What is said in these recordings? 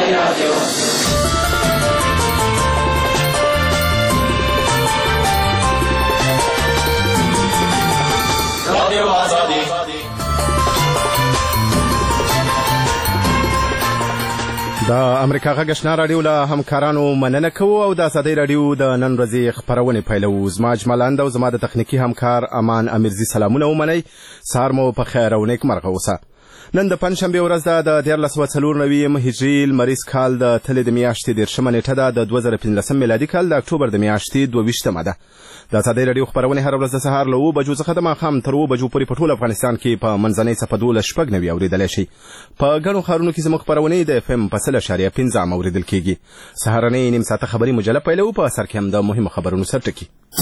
د امریکا غږ آشنا راډیو له همکارانو مننه کوو او د ازادۍ راډیو د نن ورځې خپرونې پیلوو. زما اجمل اند او زما د تخنیکي همکار امان امیرزي سلامونه ومنئ. سهار مو په خیر او نیک مرغه اوسه. نن د پنجشنبې ورځ ده د 1494 هجري لمریز کال د تلې د میاشتې 13 نیټه ده د 2015 میلادي کال د اکتوبر د میاشتې 22مه ده. د ازادۍ راډیو خپرونې هر ورځ د سهار له 9 بجو څخه د ماښام تر 9 بجو پورې په ټول افغانستان کې په منځنۍ څپه 12.9 اوریدلی شي. په ګڼو ښارونو کې زموږ خپرونې د FM په 100.5 اوریدل کېږي. سهارنۍ نیم ساعته خبري مجله پیلوو. په سر کې هم د مهمو خبرونو سرټکي.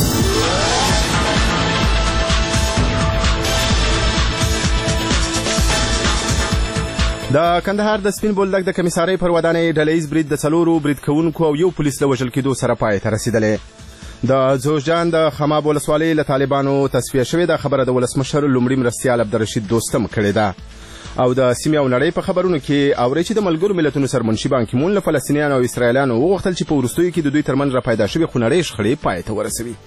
د کندهار د سپین بولدک د کمیسارۍ پر ودانۍ ډلهیز برید د 4 برید کوونکو او یو پولیس له وژل کېدو سره پای ته رسیدلی. د زوجان د خماب ولسوالۍ له طالبانو تصفیه شوې ده خبره د ولسمشر لومړي مرستیال عبدالرشید دوستم کړې ده. او د سیمې او نړۍ په خبرونو کې اورئ چې د ملګرو ملتونو سرمنشي بان کی مون له فلسطینیانو او اسرایلیانو وغوښتل چې په وروستیو کې د دوی ترمنځ را پیدا شوې خونړۍ شخړې پای ته ورسوي.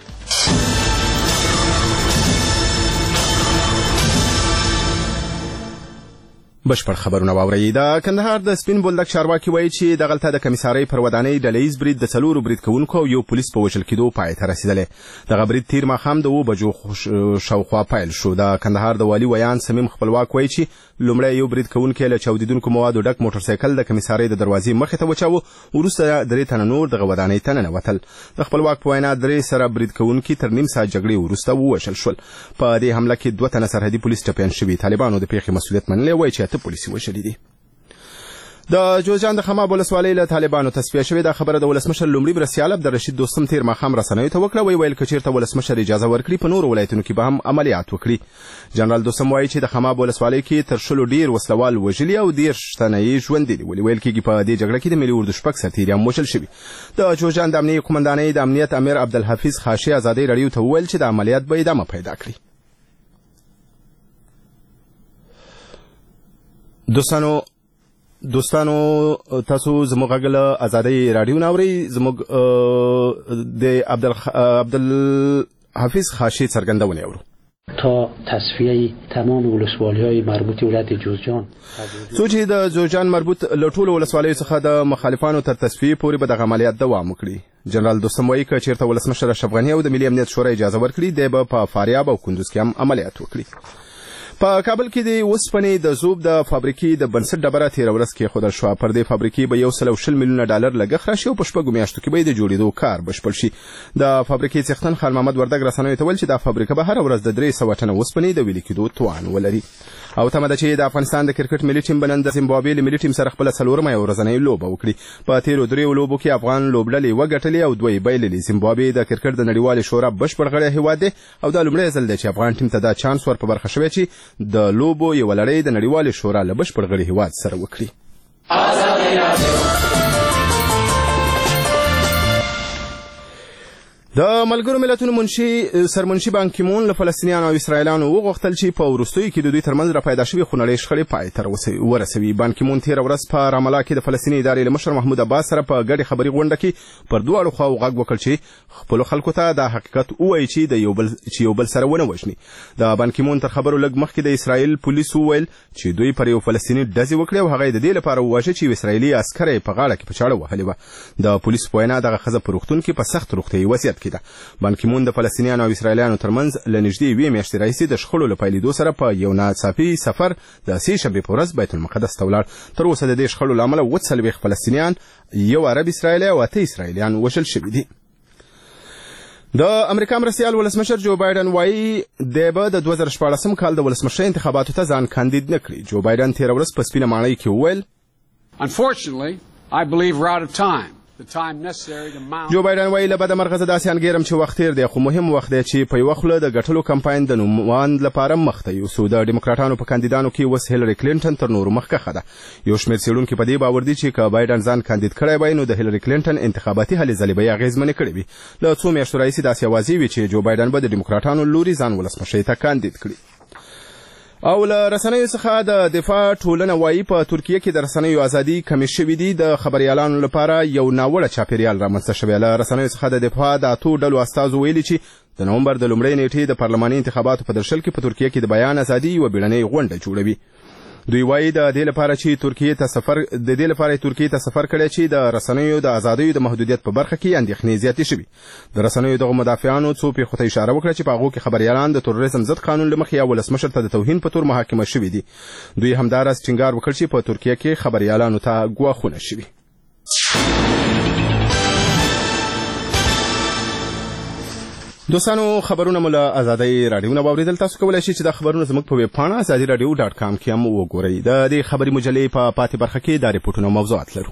بشپړ خبرونه واورئ. د کندهار د سپین بولدک چارواکي وایي چې دغلته د کمیسارۍ پر ودانۍ ډلهیز برید د 4 برید کوونکو او یو پولیس په وژل کېدو پای ته رسیدلی. دغه برید تیر ماښام د 9 بجو شاوخوا پیل شو. د کندهار د والي ویان سمیم خپلواک وایي چې لومړی یو برید کوونکی له چاودیدونکو موادو ډک موټرسایکل د کمیسارۍ د دروازې مخې ته وچاوه. وروسته 3 تنه نور دغه ودانۍ ته ننوتل. د خپلواک په وینا 3 سره برید کوونکي تر نیم ساعت جګړې وروسته ووژل شول. په دې حمله کې 2 تنه سرحدي پولیس ټپیان شوي. طالبانو د پیښې مسؤلیت منلی وایي چې 8 پولیس وژلي دي. د جوزجان د خماب ولسوالۍ له طالبانو تصفیه شوې ده خبره د ولسمشر لومړي مرستیال عبدالرشید دوستم تیر ماښام رسنیو ته وکړه. ویل که چېرته ولسمشر اجازه ورکړي په نورو ولایتونو کې به هم عملیات وکړي. جنرال دوستم وایي چې د خماب ولسوالۍ کې تر 100 ډیر وسلوال وژلي او 10 تنه یې ژوندي دي. ویل کېږي په دې جګړه کې د ملي اردو 6 سرتیري هم وژل شوي. د جوزجان د امنیې قومندانۍ د امنیت امیر عبدالحفیظ خاشي ازادۍ راډیو ته وویل چې د عملیات به ادامه پیدا کړي. دوستانو تاسو زموږ غږ له ازادۍ راډیو نه اورئ. زموږ د عبدالحفیظ خاشي څرګندونې اورو. تا تصفیه تمام ولسوالی‌های مربوط ولایت جوزجان څو چې د جوزجان مربوط له ټولو ولسوالیو څخه د مخالفانو تر تصفیې پورې به دغه عملیات دوام وکړي. جنرال دوستم وایي که چېرته ولسمشر اشرف غني او د ملي امنیت شورا اجازه ورکړي دی به په فاریاب او کندوز کې هم عملیات وکړي. په کابل کې د اوسپنې د ذوب د فابریکې د بنسټ ډبره تېره ورځ کېښودل شوه. پر دې فابریکې به 120 میلیونه ډالر لګښت راشي او په 6 میاشتو کې به د جوړېدو کار بشپړ شي. د فابریکې څښتن خان محمد وردګ رسنیو ته ویل چې دا فابریکه به هره ورځ د 300 ټنه اوسپنې د ویلې کېدو توان ولري. او تمه ده چې د افغانستان د کرکټ ملي ټیم به نن د زیمبابوې له ملي ټیم سره خپله 4مه ورځنۍ لوبه وکړي. په تېرو 3 لوبو کې افغان لوبډلې وګټلې او 2 بایللې. زیمبابوې د کرکټ د نړیوالې شورا بشپړ غړی هیواد دی او دا لومړی ځل دی چې افغان ټیم ته دا چانس ور په برخه شوی چې د لوبو یو لړۍ د نړیوالې شورا له بشپړ غړي هیواد سره وکړي. د ملګرو ملتونو سرمنشي بان کی مون له فلسطینیانو او اسرایلیانو وغوښتل چې په وروستیو کې د دوی ترمنځ را پیدا شوې خونړۍ شخړې پای ته ورسوي. بان کی مون تېره ورځ په رامالا کې د فلسطیني ادارې له مشر محمود عباس سره په ګډې خبري غونډه کې پر دواړو خواو غږ وکړ چې خپلو خلکو ته دا حقیقت ووایي چې یو بل سره ونه وژني. د بان کی مون تر خبرو لږ مخکې د اسرایل پولیسو وویل چې دوی پر یو فلسطیني ډزې وکړې او هغه یې د دې لپاره وواژه چې یو اسرایلي عسکر یې په غاړه کې په چاړه وهلې وه. د پولیسو په وینا دغه ښځه په روغتون کې په سخت روغتیایي وضعیت کې ده. بان کی مون د فلسطینیانو او اسرایلیانو ترمنځ له نږدې 2 میاشتې راهیسې د شخړو له پیلېدو سره په یو ناڅاپي سفر د 3 شنبې په ورځ بیت المقدس ته ولاړ. تر اوسه د دې شخړو له امله 40 فلسطینیان، یو عرب اسرایلی او 8 اسرایلیان وژل شوي دي. د امریکا مرستیال ولسمشر جو بایدن وایي دی به د 2014 کال د ولسمشر انتخاباتو ته ځان کاندید نه کړي. جو بایدن تېره ورځ په سپینه ماڼۍ کې وویل Unfortunately, I believe we're out of time. جو بایدن وایي له بده مرغه زه داسې انګیرم چې وخت تېر دی خو مهم وخت دی چې په یوه خوله د ګټلو کمپاین د نوماند لپاره مخ ته یوسو. د ډیموکراټانو په کاندیدانو کې اوس هیلري کلینټن تر نورو مخکښه ده. یو شمېر څېړونکي په دې باور دي چې که بایدن ځان کاندید کړی وای نو د هیلري کلینټن انتخاباتي هلې ځلې به یې اغېزمنې کړې وي. له څو میاشتو راهیسې داسې اوازې وي چې جو بایدن به د ډیموکراټانو لوري ځان ولسمشرۍ ته کاندید کړي. او له رسنیو څخه د دفاع ټولنه وایي په ترکیه کې د رسنیو ازادي کمې شوې دي. د خبریالانو لپاره یو ناوړه چاپیریال رامنځته شوی. له رسنیو څخه د دفاع د اتو ډلو استازو ویلي چې د نومبر د لومړۍ نیټې د پارلماني انتخاباتو په درشل کې په ترکیه کې د بیان ازادي یوه بیړنۍ غونډه جوړوي. دوی وایي د دې لپاره ترکیه ته سفر کړی چې د رسنیو د ازادیو د محدودیت په برخه کې اندېښنې زیاتې شوي. د رسنیو دغو مدافعانو څو پیښو ته اشاره وکړه چې په هغو کې خبریالان د تروریزم ضد قانون له مخې ولسمشر ته د توهین په تور محاکمه شوي دي. دوی همداراز ټینګار وکړ چې په ترکیه کې خبریالانو ته ګواښونه شوي. دوستانو خبرونه مو له ازادۍ راډیو نه واوریدل. تاسو کولی شئ چې دا خبرونه زموږ په ویب پاڼه azadiradio.com کې هم وګورئ. د دې خبري مجلې په پاتې برخه کې دا ریپورټونه او موضوعات لرو.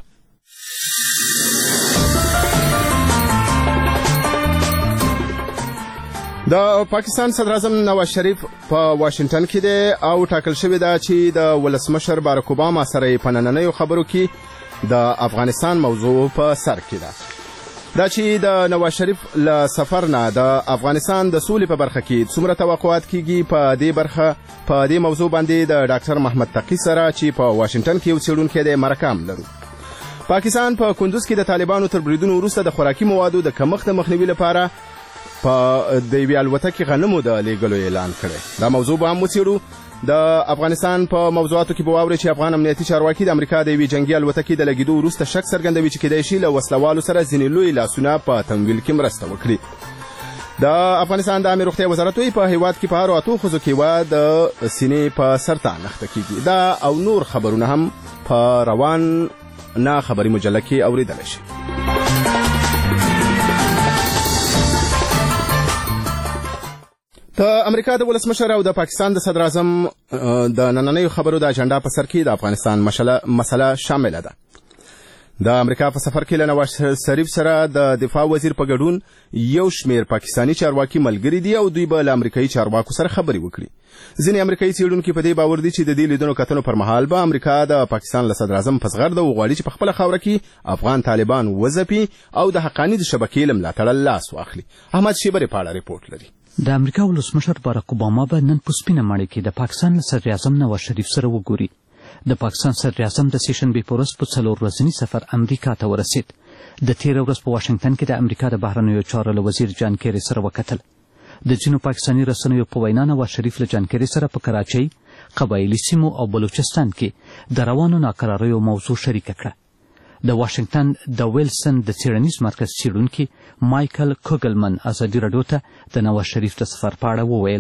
د پاکستان صدر اعظم نواز شریف په واشنگټن کې دی او ټاکل شوی ده چې د ولسمشر باراک اوباما سره په نننیو خبرو کې د افغانستان موضوع په سر کې ده. دا چې د نواز شریف له سفر نه د افغانستان د سولې په برخه کې څومره توقعات کیږي په دې موضوع باندې د ډاکټر محمد تقی سره چې په واشنگټن کې یو څېړونکی دی مرکه هم لرو. پاکستان په کندوز کې د طالبانو تر بریدونو وروسته د خوراکي موادو د کمښت مخنیوي لپاره په د یوې الوتکې غنمو د لیږلو اعلان کړی. دا موضوع به هم وڅېړو. د افغانستان په موضوعاتو کې به واورئ چې افغان امنیتي چارواکي د امریکا د یوې جنګي الوتکې د لګېدو وروسته شک څرګندوي چې کیدای شي له وسلوالو سره ځینې لوی لاسونه په تمویل کې مرسته وکړي. د افغانستان د عامې روغتیا وزارت وایي په هېواد کې په هرو اتو ښځو کې د سینې په سرطان اخته کیږي. دا او نور خبرونه هم په روان نه خبري مجله کې اورېدلی شي. د امریکا د ولسمشر او د پاکستان د صدر اعظم د نننیو خبرو د اجنډا په سر کې د افغانستان مسله شامله ده. د امریکا په سفر کې له نواز شریف سره د دفاع وزیر په ګډون یو شمیر پاکستانی چارواکي ملګري دي او دوی به له امریکایي چارواکو سره خبرې وکړي. ځینې امریکایي څېړونکي په دې باور دي چې د دې لیدنو کتنو پر مهال به امریکا د پاکستان له صدر اعظم په زغرده وغواړي چې په خپله خاوره کې افغان طالبان وځپي او د حقاني د شبکې له ملاتړه لاس واخلي. احمد شیبري په اړه ریپورټ لري. د امریکا ولسمشر باراک اوباما به نن په سپینه ماڼۍ کې د پاکستان صدر اعظم نواز شریف سره وګوري. د پاکستان صدر اعظم د سهشنبې په ورځ په 4 ورځني سفر امریکا ته ورسید. د تېره ورځ په واشنګټن کې د امریکا د بهرنیو چارو له وزیر جان کیری سره وکتل. د ځینو پاکستاني رسنیو په وینا نواز شریف له جان کیری سره په کراچۍ، قبایلي سیمو او بلوچستان کې د روانو ناکراریو موضوع شریکه کړه. د واشنگټن د ویلسن د څېړنیز مرکز څېړونکي مایکل کوګلمن ازادي راډیو ته د نواز شریف د سفر په اړه وویل.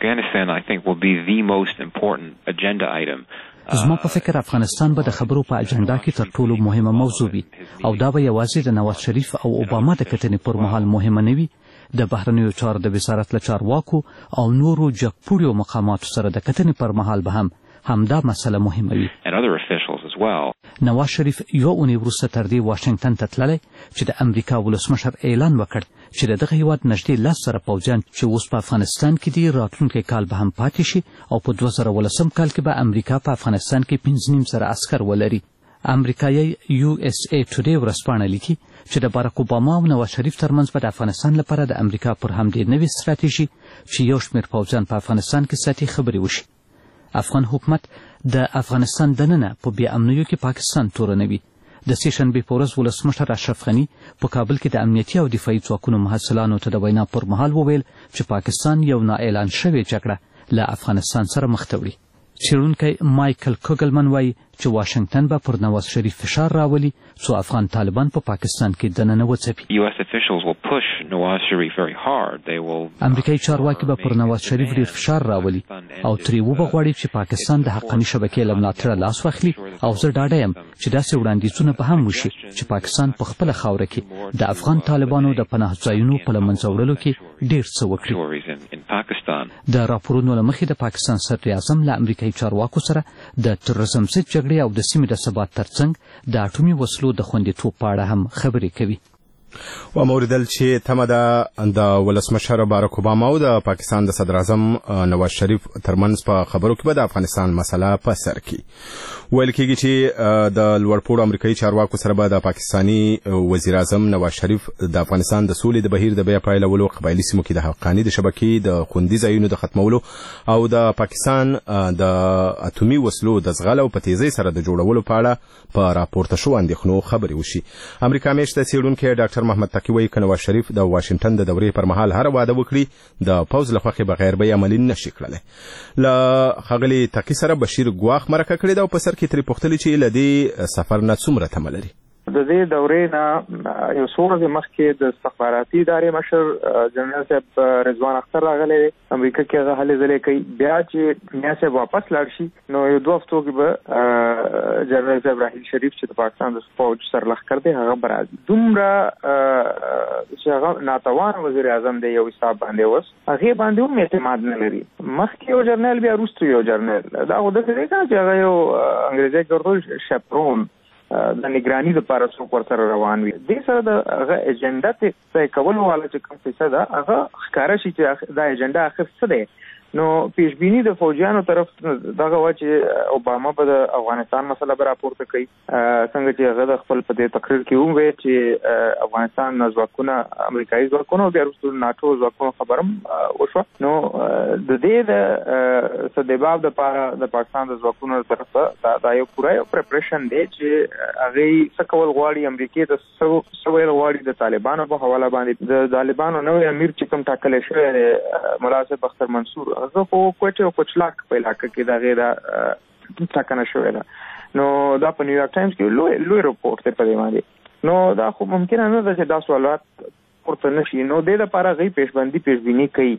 زما په فکر افغانستان به د خبرو په اجنډا کې تر ټولو مهمه موضوع وي او دا به یوازې د نواز شریف او اوباما د کتنې پر مهال مهمه نه وي. د بهرنیو چارو د وزارت له چارواکو او نورو جګپوړیو مقاماتو سره د کتنې پر مهال به همدا مسله مهمه وي. نواز شریف یو اونۍ وروسته تر دې واشنګټن ته تللی چې د امریکا ولسمشر اعلان وکړ چې د دغه هیواد نږدې 10 زره پوځیان چې اوس په افغانستان کې دي راتلونکی کال به هم پاتې شي او په 2019 کال کې به امریکا په افغانستان کې 5.5 زره عسکر ولري. امریکایي USA Today ورځپاڼه لیکي چې د باراک اوباما او نواز شریف ترمنځ به د افغانستان لپاره د امریکا پر همدې نوې ستراتیژي چې یو شمېر پوځیان په افغانستان کې ساتي خبرې وشي. افغان حکومت د افغانستان دننه په بې امنیو کې پاکستان تورنوي. د سهشنبې په ورځ ولسمشر اشرف غني په کابل کې د امنیتي او دفاعي ځواکونو محصلانو ته د وینا پر مهال وویل چې پاکستان یو نااعلان شوې جګړه له افغانستان سره مخ ته وړي. څېړونکی مایکل کوګلمن وایي چې واشنګټن به پر نواز شریف فشار راولي څو افغان طالبان په پاکستان کې دننه وځپي. امریکایي چارواکي به پر نواز شریف ډېر فشار راولي او ترې وبغواړي چې پاکستان د حقاني شبکې له ملاتړه لاس واخلي او زه ډاډه یم چې داسې وړاندیزونه به هم وشي چې پاکستان په خپله خاوره کې د افغان طالبانو د پناه ځایونو په له منځه وړلو کې ډېر څه وکړي. د راپورونو له مخې د پاکستان صدر اعظم له امریکایي چارواکو سره د تروریزم ضد جګړې او د سیمې د ثبات ترڅنګ د اټومي وسلو د خوندیتوب په اړه هم خبرې کوي. و موردل چې تمه ده د ولسمشر باراک اوباما او د پاکستان د صدر اعظم نواز شریف ترمنځ په خبرو کې به د افغانستان مسله په سر کې ویل کېږي چې د لوړپوړو امریکایي چارواکو سره به د پاکستاني وزیر اعظم نواز شریف د افغانستان د سولې د بهیر د بیا پایلولو، قبایلي سیمو کې د حقاني د شبکې د خوندي ځایونو د ختمولو او د پاکستان د اتومي وسلو د زغل او په تیزۍ سره د جوړولو په اړه په راپورته شو اندېښنو خبرې وشي. امریکا میشته څېړونکی ډاکټر محمد تقي وایي که نواز شریف د واشنګټن د دورې پر مهال هر واده وکړي د پوځ له خوښې بغیر به یې عملي نشي کړلی. له ښاغلي تقي سره بشیر ګواښ مرکه کړې ده او په سر کې ترې پوښتلي چې له دې سفر نه څومره تمه لري. د دې دورې نه یو څو ورځې مخکې د استخباراتي ادارې مشر جنرال صاحب رضوان اختر راغلی امریکا کې هغه هلې ځلې کوي. بیا چې میا صاحب واپس لاړ شي نو یو 2 هفتو کې به جنرال صاحب راحیل شریف چې د پاکستان د فوج سرلښکر دی هغه به راځي. دومره چې هغه ناتوان وزیر اعظم دی یو حساب باندې اوس هغې باندې هم اعتماد نه لري. مخکې یو جرنیل بیا وروسته یو جرنیل دا خو داسې دی که چې هغه یو انګریزي کې ورته شپرون د نگرانی لپاره څوک ورسره روان وي. دې سره د هغه ایجنډا ته کول والا چې کوم څه ده هغه ښکاره شي چې دا ایجنډا اخر څه دی. نو پیشبینی د فوجیانو طرف دغه و چې اوباما به د افغانستان مسله به راپورته کوي څنګه چې هغه د خپل په دې تقریر کې هم وی چې افغانستان ځواکونه امریکایي ځواکونه او بیا وروسته ناټو ځواکونو خبرم وشوه. نو د دې د سدباب د پاره د پاکستان د ځواکونو طرف دا یو پوره یو پریپریشن دی چې هغه څه کول غواړي امریکای د سویل غواړي د طالبانو په حواله باندې د طالبانو نوې امیر چې کوم ټاکل شوی دی ملا صاحب اختر منصور زه خو کوټه او کوچلاک په علاقه کې دا غیره ټاکنه شوې ده. نو دا په نیویارک ټایمز کې لوی رپورټ دی په دې باندې. نو دا خو ممکن نه ده چې دا سوالات پورته نشي. نو د لپاره غي پیشبینی کوي.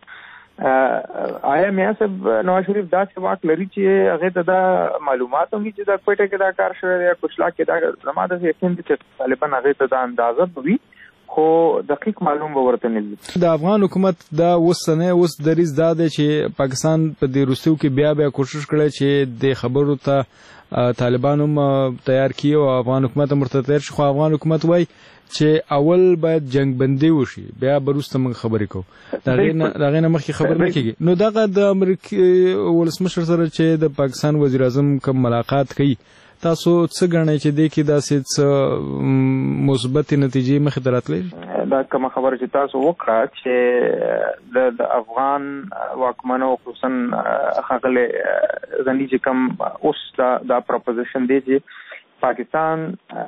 آیا میا صاحب نواز شریف داسې واک لري چې هغه ته دا معلومات هم چې دا کوټه کې دا کار شوی دی کوچلاک کې دا زموږ د یقین دي چې طالبان هغه ته دا اندازه وي خو دقیق معلوم به ورته نه وي. د افغان حکومت دا اوس دریز دا دی چې پاکستان په دې روسیو کې بیا کوشش کړي چې د خبرو ته طالبان هم تیار کړي او افغان حکومت هم ورته تیار شي. خو افغان حکومت وایي چې اول باید جنگ بندي وشي بیا وروسته موږ خبرې کوو. دا غي نه مخکې خبر نه کیږي. نو دغه د امریکای ولسمشر سره چې د پاکستان وزیر اعظم کوم ملاقات کوي تاسو څه غواړئ چې د کې داسې څه مثبت نتیجې مخې ته راتلې؟ دا کومه خبره چې تاسو وکړه چې د افغان واکمنو خصوصا ښاغلی غني چې کوم اوس دا پروپوزیشن دی چې پاکستان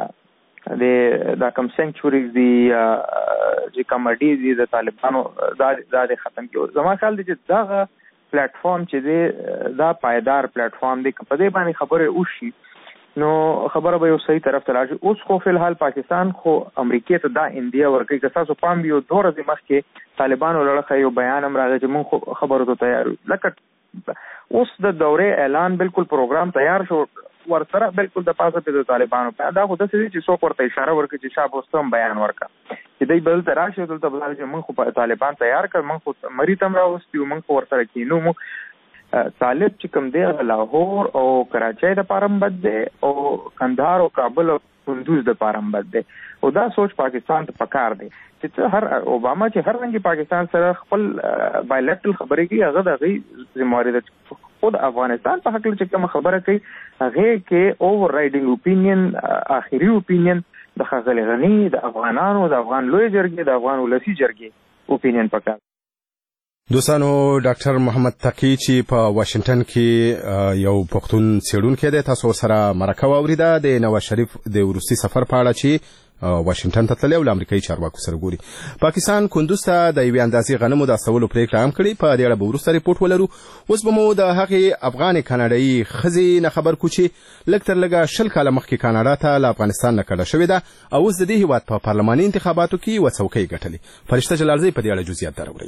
دا کوم سینکچوریز دی چې کوم اډیز دي د طالبانو دا ختم کړي. زما خیال دی چې دا پلیټ فارم چې دی دا پایدار پلیټ فارم دی که په دې باندې خبرې وشي نو خبره به یو صحیح طرف ته راشي. اوس خو فلحال پاکستان خو امریکای ته دا اندیا ورکوي که تاسو پام یو 2 ورځې مخکې طالبانو لړخه یو بیان هم راغی چې موږ خبرو ته تیار یو. لکه اوس د دورې اعلان بالکل پروګرام تیار شو ورسره بالکل د پاسه په طالبانو په دا خو د څه چې څوک ورته اشاره ورکړي چې شابه واستم بیان ورکړه چې دوی بل ته راشي دلته بل چې موږ خو طالبان تیار کړ موږ خو مریض هم راوستي موږ ورسره کینو موږ طالب چې کوم دی لاهور او کراچۍ د پارم بد دی او کندهار او کابل او کندوز د پارم بد دی او دا سوچ پاکستان ته پکار دی چې هر اوباما چې هر رنګي پاکستان سره خپل بایلیټرل خبرې کوي هغه د غي ذمہواری د خود افغانستان په حق چې کوم خبره کوي هغه کې اوور رائډینګ اوپینین اخیری اوپینین د ښاغلي غني د افغانانو د افغان لوی جرګې د افغان ولسی جرګې اوپینین پکار. دوستانو ډاکټر محمد تقي چې په واشنګټن کې یو پښتون څېړونکی دی تاسو سره مرکه واوریده د نواز شریف د وروستي سفر په اړه چې واشنګټن ته تللی او له امریکایي چارواکو سره ګوري. پاکستان کندوز ته د یوې اندازې غنمو د استولو پریکړه هم کړې. په دې اړه به وروسته ریپورټ ولرو. اوس به مو د هغې افغانې کاناډایي ښځې نه خبر کړو چې لږ تر لږه 20 کاله مخکې کاناډا ته له افغانستان نه کډه شوې ده او اوس د دې هېواد په پارلماني انتخاباتو کې یوه څوکۍ ګټلې. فرشته جلالزی په دې اړه جزئیات راوړي.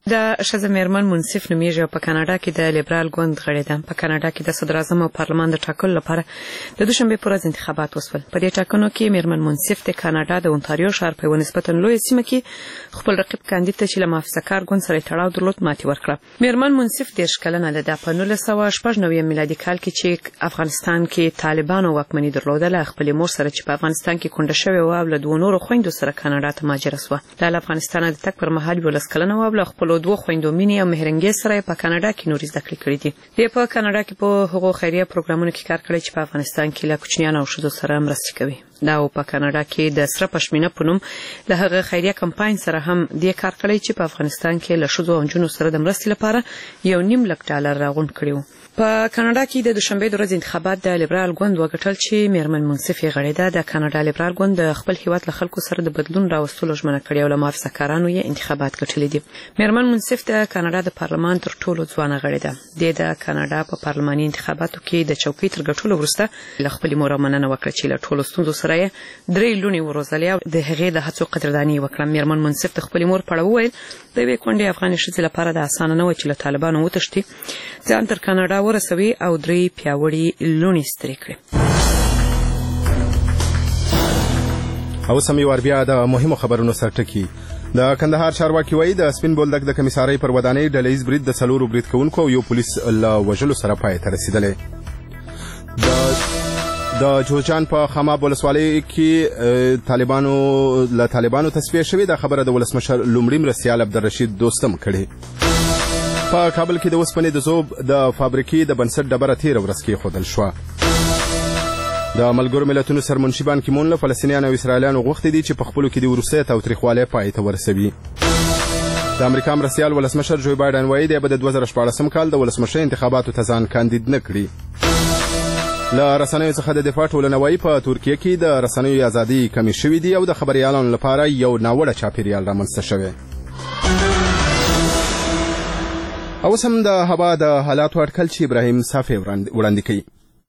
د ښځه میرمن منصف نومیږي او په کاناډا کې د لیبرال ګوند غړې ده. په کاناډا کې د صدر اعظم او پارلمان د ټاکلو لپاره د دوشنبې په ورځ انتخابات وشول. په دې ټاکنو کې میرمن منصف د کاناډا د اونتاریو ښار په یوه نسبتا لویه سیمه کې خپل رقیب کاندید ته چې له محافظه‌کار ګوند سره تړاو درلود ماتې ورکړه. میرمن منصف 30 کلنه ده. په 1996 میلادي کال کې چې افغانستان کې طالبانو واکمني درلودله، خپل مور سره چې په افغانستان کې کونډه شوې وه او له دوه نورو خویندو سره کاناډا ته مهاجره شوه. له افغانستان د تګ پر مهال 12 کلنه وه او له خپلو دوه خویندو مینې او مهرنګې سره په کاناډا کې نورې زده کړې کړې دي. د په کاناډا کې په هغو خیریه پروګرامونو کې کار کړی چې په افغانستان کې له کوچنیانو او ښځو سره مرستې کوي. دا او په کاناډا کې د سره پشمینه په نوم له هغه خیریه کمپاین سره هم دې کار کړی چې په افغانستان کې له ښځو او نجونو سره د مرستې لپاره $1.5 لک راغونډ کړي وو. په کاناډا کې د دوشنبې د ورځې انتخابات د لیبرال ګوند وګټل چې میرمن منصف یې غړې ده. د کاناډا لیبرال ګوند د خپل هیواد له خلکو سره د بدلون راوستلو ژمنه کړې او له محافظه‌کارانو یې انتخابات ګټلي دي. میرمن منصف د کاناډا د پارلمان تر ټولو ځوانه غړې ده. د کاناډا په پارلماني انتخاباتو کې د چوکۍ تر ګټلو وروسته له خپلې مور مننه وکړه چې له ټولو ستونزو سره یې 3 لوڼې وروزلې او د هغې د هڅو قدرداني وکړه. میرمن منصف د خپلې مور په اړه وویل د یوې کونډې افغانې ښځې لپاره د اسانه نه وه چې له طالبانو وتښتي، ځان تر کاناډا ورسوي او 3 پیاوړي لوڼې سترې کړې. او سمې ور بیا د مهمو خبرونو سره ټکی. د کندهار چارواکي وایي د سپین بولدک د کمیسارۍ پر ودانۍ ډلهیز برید د 4 برید کوونکو او یو پولیس له وژلو سره پای ته رسیدلی. د جوزجان په خماب ولسوالۍ کې طالبانو تصفیه شوې. د خبره د ولسمشر لومړي مرستیال عبدالرشید دوستم کړې. په کابل کې د اوسپنې د ذوب د فابریکې د بنسټ ډبره تېره ورځ کېښودل شوه. د ملګرو ملتونو سرمنشي بان کی مون له فلسطینیانو او اسرائیلیانو غوښتي دي چې په خپلو کې د وروستۍ تاوتریخوالۍ پای ته ورسوي. د امریکا مرستیال ولسمشر جو بایډن وایي دی به د 2014 کال د ولسمشر انتخاباتو ته ځان کاندید نه کړي. له رسنیو څخه د دفاع ټولنه وایي په ترکیه کې د رسنیو ازادي کمې شوې دي او د خبریالانو لپاره یو ناوړه چاپیریال رامنځته شوی. اوس هم د هوا د حالاتو اټکل چې ابراهیم صافی وړاندې کوي.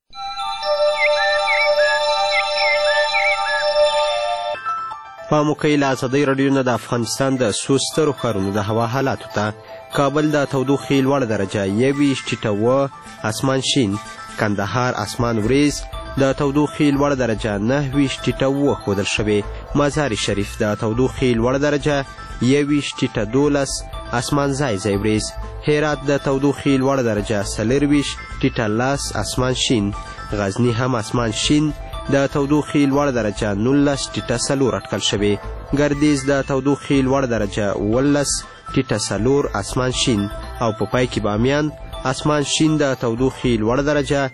پام وکړئ له ازادۍ راډیو نه د افغانستان د څو سترو ښارونو د هوا حالاتو ته. کابل د تودوخې لوړه درجه 21.7 اسمان شین، کندهار اسمان وریځ د تودوخې لوړه درجه 9.2 ښودل شوې، مزار شریف د تودوخې لوړه درجه 21.12 اسمان ځای ځای وریځ، هرات د تودوخې لوړه درجه 4.10 اسمان شین، غزني هم اسمان شین د تودوخې لوړه درجه 19.4 اټکل شوې، ګردیز د تودوخې لوړه درجه 18.4 اسمان شین او په پای کې بامیان اسمان شین د تودوخې لوړه درجه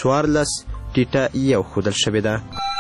14.1 ښودل شوې ده.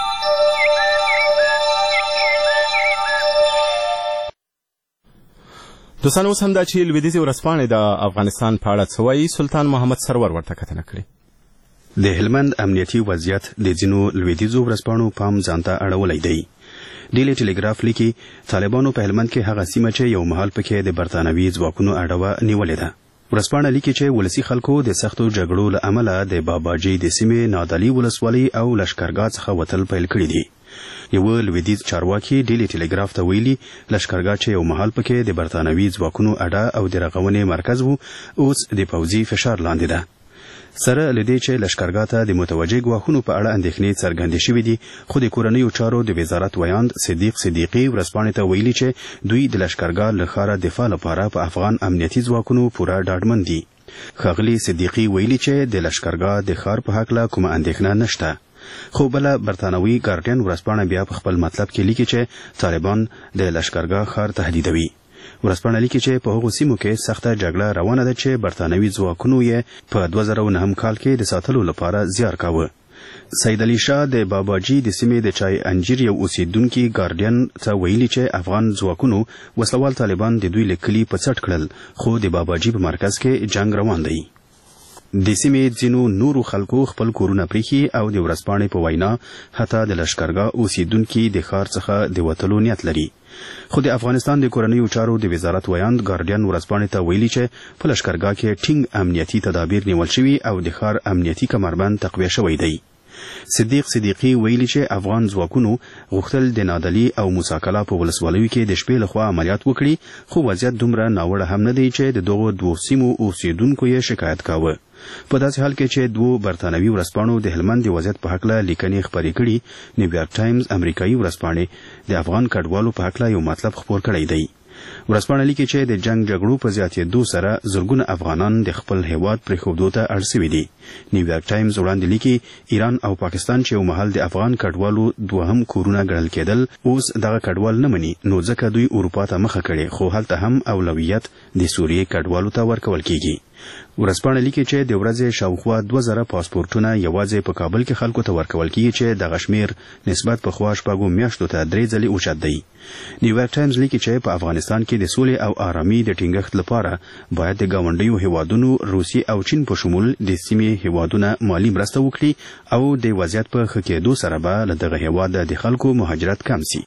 دوستان اوس هم دا چې لویدیځې ورځپاڼې د افغانستان په اړه څه وایي، سلطان محمد سرور ورته کتنه کړې. د هلمند امنیتي وضعیت د ځینو لویدیځو ورځپاڼو پام ځانته اړولی دی. ډیلی ټیلیګراف لیکي طالبانو په هلمند کې هغه سیمه چې یو مهال پکې د برتانوي ځواکونو اډوه نیولې ده. ورځپاڼه لیکي چې ولسي خلکو د سختو جګړو له امله د باباجي د سیمې نادعلي ولسوالۍ او لشکرګاه څخه وتل پیل کړي دي. یو لویدیځ چارواکي ډیلی ټیلیګراف ته ویلي لشکرګاه چې یو مهال پکې د برتانوي ځواکونو اډه او د رغونې مرکز وو اوس د پوځي فشار لاندې ده. سره لدې چې لشکرګاه ته د متوجه ګواښونو په اړه اندېښنې څرګندې شوې دي، خو د کورنیو چارو د وزارت ویاند صدیق صدیقي ورځپاڼې ته ویلي چې دوی د لشکرګاه له ښاره دفاع لپاره په افغان امنیتي ځواکونو پوره ډاډمن دي. ښاغلي صدیقي ویلي چې د لشکرګاه د ښار په هکله کومه اندېښنه نشته. خو بله برتانوي ګارډین ورځپاڼه بیا په خپل مطلب کې لیکي چې طالبان د لشکرګاه ښار تهدیدوي. ورځپاڼه لیکي چې په هغو سیمو کې سخته جګړه روانه ده چې برتانوي ځواکونو یې په 2009 کال کې د ساتلو لپاره زیار کاوه. سید علي شاه د باباجي د سیمې د چای انجیر یو اوسیدونکي ګارډین ته ویلي چې افغان ځواکونو وسلوال طالبان د دوی له کلي په څټ کړل، خو د باباجي په مرکز کې جنگ روان دی. د سیمې ځینو نورو خلکو خپل کورونه پریښي او د ورځپاڼې په وینا حتی د لشکرګاه اوسیدونکي د ښار څخه د وتلو نیت لري. خو د افغانستان د کورنیو چارو د وزارت ویاند ګارډین ورځپاڼې ته ویلي چې په لشکرګاه کې ټینګ امنیتي تدابیر نیول شوي او د ښار امنیتي کمربند تقویه شوی دی. صدیق صدیقی ویلي چې افغان ځواکونو غوښتل د نادلي او موساکلا په ولسوالیو کې د شپې لخوا عملیات وکړي خو وضعیت دومره ناوړه هم نه دی چې د دغو دوو سیمو اوسیدونکو یې شکایت کاوه. په داسې حال کې چې دوو برتانوي ورځپاڼو د هلمند د وضعیت په هکله لیکنې خپرې کړي، نیویارک ټایمز امریکایي ورځپاڼې د افغان کډوالو په هکله یو مطلب خپور کړی دی. ورځپاڼه لیکي چې د جنگ جګړو په زیاتېدو سره زرګونه افغانان د خپل هیواد پرېښودو ته اړ سوي دي. نیویارک ټایمز وړاندې لیکي ایران او پاکستان چې یو مهال د افغان کډوالو دوهم کورونه ګڼل کېدل، اوس دغه کډوال نه مني، نو ځکه دوی اروپا ته مخه کړې، خو هلته هم اولویت د سوریې کډوالو ته ورکول کیږي. ورځپاڼه لیکي چې د ورځې شاوخوا 2000 پاسپورټونه یوازې په کابل کې خلکو ته ورکول کیږي چې دغه شمیر نسبت په خوا شپږو میاشتو ته 3 ځلې اوچت دی. نیویارک ټایمز لیکي چې په افغانستان کې د سولې او آرامۍ د ټینګښت لپاره باید د ګاونډیو هیوادونو روسیې او چین په شمول د سیمې هیوادونه مالی مرسته وکړي او د وضعیت په ښه کېدو سره به له دغه هیواده د خلکو مهاجرت کم سي.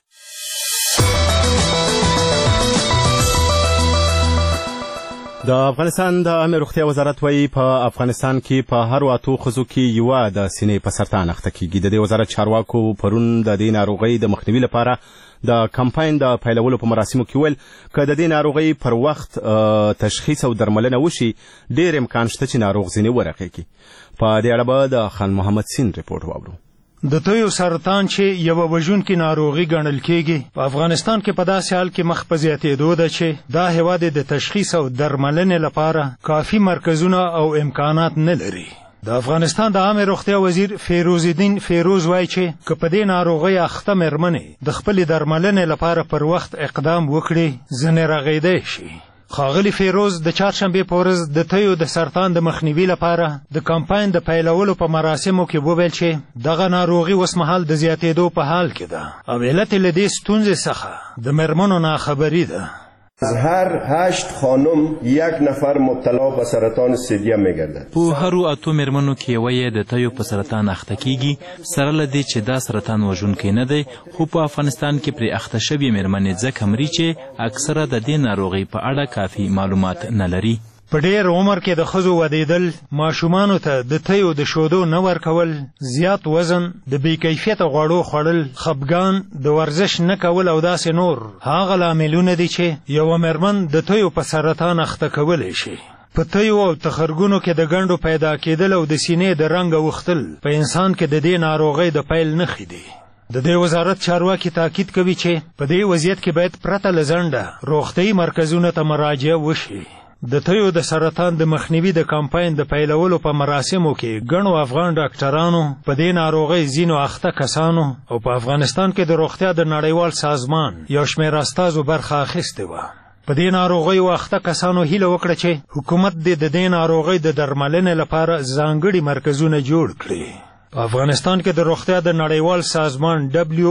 د افغانستان د عامه روغتیا وزارت وایي په افغانستان کې په هر 8 ښځو کې یوه د سینې په سرطان اخته کیږي. د دې وزارت چارواکو پرون د دې ناروغۍ د مخنیوي لپاره د کمپاین د پیلولو په مراسمو کې ویل که د دې ناروغۍ پر وخت تشخیص او درملنه وشي ډېر امکان شته چې ناروغ ځینې ورغېږي. په دې اړه به د خان محمد سین ریپورټ واورو. د تویو سرطان چې یو وژونکې ناروغي ګڼل کېږي په افغانستان کې په داسې حال کې مخ په زیاتېدو ده چې دا هېواد د تشخیص او درملنې لپاره کافي مرکزونه او امکانات نه لري. د افغانستان د عامه روغتیا وزیر فیروز الدین فیروز وایي چې که په دې ناروغۍ اخته مېرمنې د خپلې درملنې لپاره پر وخت اقدام وکړي ځنې رغېدی شي. ښاغلي فیروز د چهارشنبې په ورځ د تیو د سرطان د مخنیوي لپاره د کمپاین د پیلولو په مراسمو کې وویل چې دغه ناروغي اوس مهال د زیاتېدو په حال کې ده او علت یې له دې ستونزې څخه د مېرمنو ناخبري ده. از هر 8 خانم 1 نفر مبتلا به سرطان ثدیه می‌گردد. په هرو 8 مېرمنو کې یوه د تیو په سرطان اخته کیږي، سره له دې چې دا سرطان وژونکی نه دی، خو په افغانستان کې پرې اخته شوي مېرمنې ځکه مري چې اکثره د دې ناروغۍ په اړه کافي معلومات نه لري. په ډېر عمر کې د ښځو ودېدل، ماشومانو ته د تیو د شودو نه ورکول، زیات وزن، د بې کیفیته غوړو خوړل، خپګان، د ورزش نه کول او داسې نور هغه لاملونه دي چې یوه مېرمن د تیو په سرطان اخته کولی شي. په تیو او تخرګونو کې د ګنډو پیدا کېدل او د سینې د رنګ اوښتل په انسان کې د دې ناروغۍ د پیل نښې دي. د دې وزارت چارواکي تاکید کوي چې په دې وضعیت کې باید پرته له ځنډه روغتیایي مرکزونو ته مراجعه وشي. د تیو د سرطان د مخنیوي د کمپاین د پیلولو په مراسمو کې ګڼو افغان ډاکټرانو، په دې ناروغۍ ځینو اخته کسانو او په افغانستان کې د روغتیا د نړیوال سازمان یو شمېر استازو برخه اخیستې وه. په دې ناروغۍ اخته کسانو هیله وکړه چې حکومت دې د دې ناروغۍ د درملنې لپاره ځانګړي مرکزونه جوړ کړي. په افغانستان کې د روغتیا د نړیوال سازمان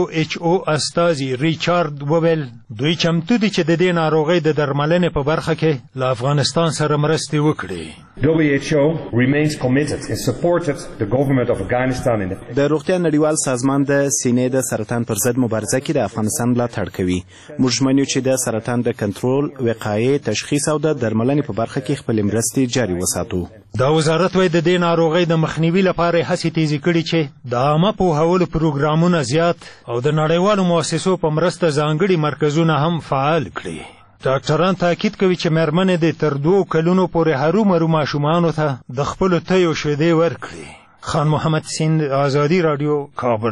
WHO استازي ریچارد وویل دوی چمتو دي چې د دې ناروغۍ د درملنې په برخه کې له افغانستان سره مرستې وکړي. WHO remains committed and supported the government of Afghanistan in the د روغتیا نړیوال سازمان د سینې د سرطان پر ضد مبارزه کې د افغانستان ملاتړ کوي. موږ ژمن یو چې د سرطان د کنټرول، وقایې، تشخیص او د درملنې په برخه کې خپلې مرستې جاري وساتو. دا وزارت وایي د دې ناروغۍ د مخنیوي لپاره هڅې تیزې کړي چې د عامه پوهولو پروګرامونه زیات او د نړیوالو مؤسسو په مرسته ځانګړي مرکزونه هم فعال کړي. ډاکټران تاکید کوي چې مېرمنې د تر 2 کلونو پورې هرومرو ماشومانو ته د خپلو تیو شیدې ورکړي. خان محمد سین، آزادي راډیو، کابل.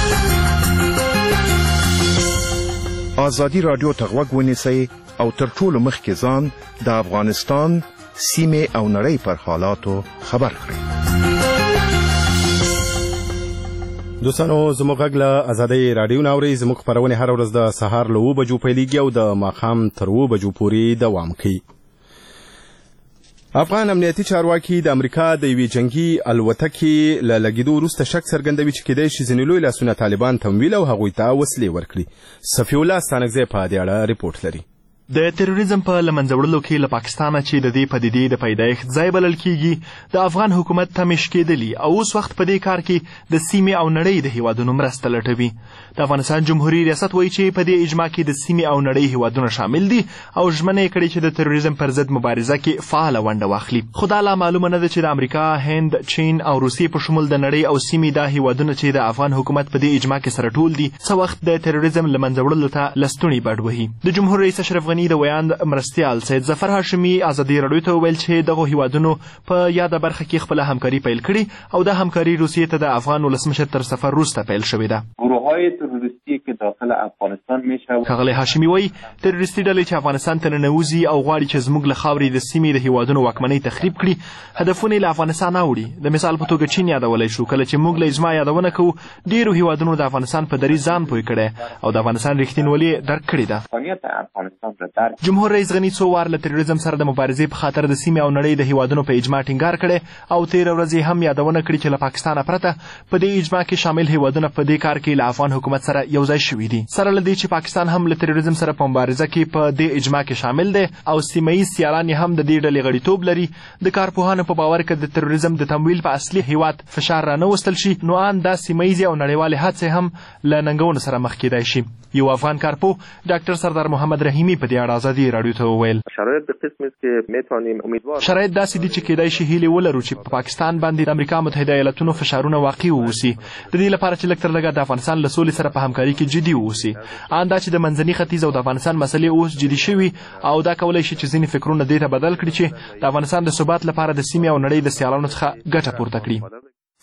آزادي راډیو ته غوږ ونیسئ او تر ټولو مخکې ځان د افغانستان، سیمې او نړۍ پر حالاتو خبر کړئ. دوستانو زموږ غږ له ازادۍ راډیو نه اورئ. زموږ خپرونې هره ورځ د سهار له 7 بجو پیلېږي او د ماښام تر 7 بجو پورې دوام کوي. افغان امنیتي چارواکي د امریکا د یوې جنگي الوتکې له لګېدو وروسته شک څرګندوي چې کیدای شي ځینې لوی لاسونه طالبان تمویل او هغوی ته وسلې ورکړي. صفي الله ستانکزی په دې اړه ریپورټ لري. د تروریزم په لمنځه کې له پاکستانه چې د دې پدیدې د پیدایښت ځای بلل کیږي د افغان حکومت تمش کېدلی او اوس وخت په دې کار کې د سیمې او نړۍ د هیوادونو مرسته لټوي. د افغانستان جمهوریت ریاست وایي چې په دې اجماع کې د سیمې او نړۍ هیوادونه شامل دي او ژمنه یې کړې چې د تروریزم پر ضد مبارزه کې فعاله ونډه واخلي. خو دا لا معلومه نه ده چې د امریکا، هند، چین او روسیې په شمول د نړۍ او سیمې دا هیوادونه چې د افغان حکومت په دې اجماع کې سره ټول دي څه وخت د تروریزم له منځه وړلو ته لستوڼي بډ وهي. د جمهور رئیس اشرف غني د ویاند مرستیال سید ظفر هاشمي ازادي راډیو ته وویل چې دغه هیوادونو په یاده برخه کې خپله همکاري پیل کړې او دا همکاري روسیې ته د افغان ولسمشر تر سفر وروسته پیل شوې ده. گروه‌های تروریستی که داخل افغانستان میشه ښاغلی هاشمي وایي تروریستي ډلې چې افغانستان ته ننوځي او غواړي چې زموږ له خاورې د سیمې د هیوادونو واکمنۍ تخریب کړي هدفونه یې له افغانستان اوړي. د مثال په توګه چین یادولی شو. کله چې موږ له اجماع یادونه کوو ډېرو هیوادونو د افغانستان په دریځ ځان پوه کړی او د افغانستان رښتینولي درک کړې ده. جمهور رئیس غني څو وار له تروریزم سره د مبارزې په خاطر د سیمې او نړۍ د هیوادونو په اجماع ټینګار کړی او تېره ورځ هم یادونه کړې چې له پاکستانه پرته په دې اجماع کې شامل هیوادونه په دې کار کې له افغان حکومت سره یو ځای شوي دي. سره له دې چې پاکستان هم له تروریزم سره په مبارزه کې په دې اجماع کې شامل دی او سیمه ییز سیالان هم د دې ډلې غړیتوب لري. د کارپوهانو په باور که د تروریزم د تمویل په اصلي هیواد فشار رانه وستل شي نو ان دا سیمه ییزې او نړیوالې هڅې هم له ننګونو سره مخ کېدای شي. یو افغان کارپوه ډاکټر سردار محمد رحیمي په دې اړه ازادي راډیو ته وویل شرایط داسې دي چې کېدای شي هیلې ولرو چې په پاکستان باندې د امریکا متحده ایالتونو فشارونه واقع واوسي د دې لپاره چې لږ تر لږه د افغانستان له سولې سره په همکاري کې جدي واوسي. ان دا چې د منځني ختیځ او د افغانستان مسلې اوس جدي شوي او دا کولی شي چې ځینې فکرونه دې ته بدل کړي چې د افغانستان د ثبات لپاره د سیمې او نړۍ د سیالانو څخه ګټه پورته کړي.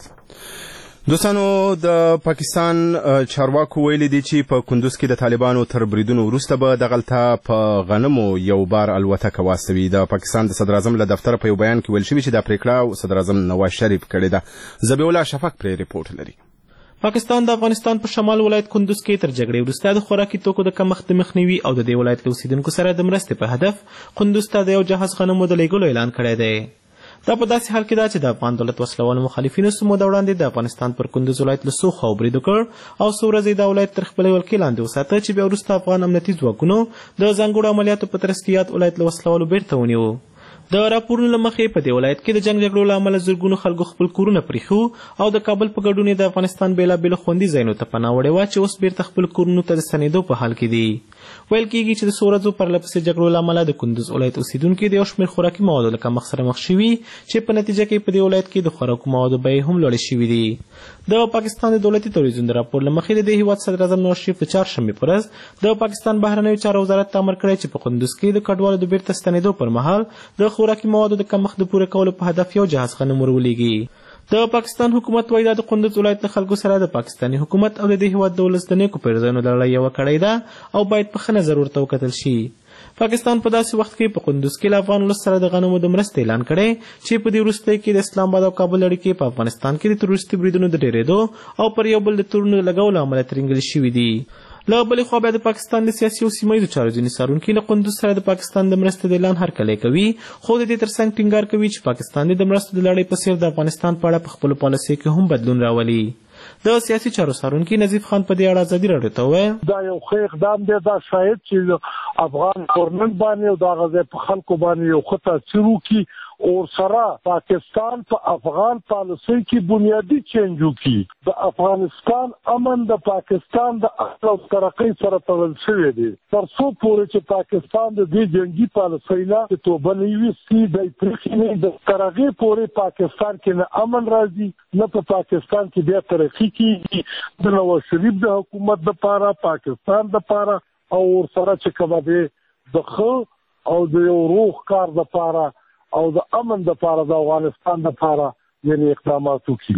دوستانو د پاکستان چارواکو ویلي دي چې په کندوز کې د طالبانو تر بریدونو وروسته به دغلته په غنمو یو بار الوتکه واستوي. د پاکستان د صدر اعظم له دفتره په یو بیان کې ویل شوي چې دا پریکړه صدر اعظم نواز شریف کړې ده. ذبیح الله شفق پرې رپورټ لري. پاکستان د افغانستان په شمال ولایت کندوز کې تر جګړې وروسته د خوراکي توکو د کمښت د مخنیوي او د دې ولایت له اوسیدونکو سره د مرستې په هدف کندوز ته د یو جهاز غنمو د لیږلو اعلان کړی دی. دا په داسې حال کې ده چې د افغان دولت وسلوالو مخالفینو څه موده وړاندې د افغانستان پر کندوز ولایت له څو خواو برید وکړ او څو ورځې دا ولایت تر خپلې ولکې لاندې وساته چې بیا وروسته افغان امنیتي ځواکونو د ځانګړو عملیاتو په ترڅ کې یاد ولایت له وسلوالو بیرته ونیو. د راپورونو له مخې په دې ولایت کې د جنګ جګړو له امله زرګونو خلکو خپل کورونه پرېښو او د کابل په ګډون د افغانستان بېلابېلو خوندي ځایونو ته پناه وړې وه چې اوس بیرته خپل کورونو ته د ستنېدو په حال کې دي. ویل کېږي چې د څو ورځو پرلپسې جګړو له امله د کندوز ولایت اوسیدونکي د یو شمېر خوراکي موادو له کمښت سره مخ شوي چې په نتیجه کې په دې ولایت کې د خوراکو موادو بیې هم لوړې شوي دي. د پاکستان د دولتي تلویزیون د راپور له مخې د دې هیواد صدر اعظم نواز شریف د چهارشنبې په ورځ د پاکستان بهرنیو چارو وزارت ته امر کړی چې په کندوز کې د کډوالو د بیرته ستنېدو پر مهال د خوراکي موادو د کمښت د پوره کولو په هدف یو جهاز غنم ورولېږي. د پاکستان حکومت وایي دا د کندوز ولایت له خلکو سره د پاکستاني حکومت او د دې هیواد د ولس د نیکو پیرزویانو له لړۍ یوه کړۍ ده او باید په ښه نظر ورته وکتل شي. پاکستان په داسې وخت کې په کندوز کې له افغان ولس سره د غنمو د مرستې اعلان کړی چې په دې وروستیو کې د اسلام آباد او کابل اړیکې په افغانستان کې د تروریستي بریدونو د ډېرېدو او پر یو بل د تورونو د لګولو له امله ترینګلې شوي دي. له بلې خوا بیا د پاکستان د سیاسي او سیمه ییزو چارو ځینې څارونکي له کندوز سره د پاکستان د مرستې د اعلان هرکلی کوي خو د دې تر څنګ ټینګار کوي چې پاکستان د مرستو د لړۍ په څېر د افغانستان په اړه په خپلو پالیسیو کې هم بدلون راولي. د سیاسي چارو څارونکي نظیف خان په دې اړه ازادي راډیو ته وویل دا یو ښه اقدام دی. دا شاید چې افغان ګورنمنټ باندې او د هغه ځای په خلکو باندې یو ښه تاثیر وکړي اور سره پاکستان په افغان پالیسۍ کې بنیادی چینج وکړي. د افغانستان امن د پاکستان د اصل او ترقۍ سره تړل شوی دی. تر څو پورې چې پاکستان د دې جنګي پالیسۍ نه توبه نه ویستي دی پرېښي نه د تر هغې پورې پاکستان کې نه امن راځي نه په پاکستان کې بیا ترقي کېږي. د نواز شریف د حکومت دپاره پاکستان دپاره او ورسره چې کومه دی د ښه او د یو روغ کار دپاره او د امن دپاره د افغانستان دپاره یعنې اقدامات وکړي.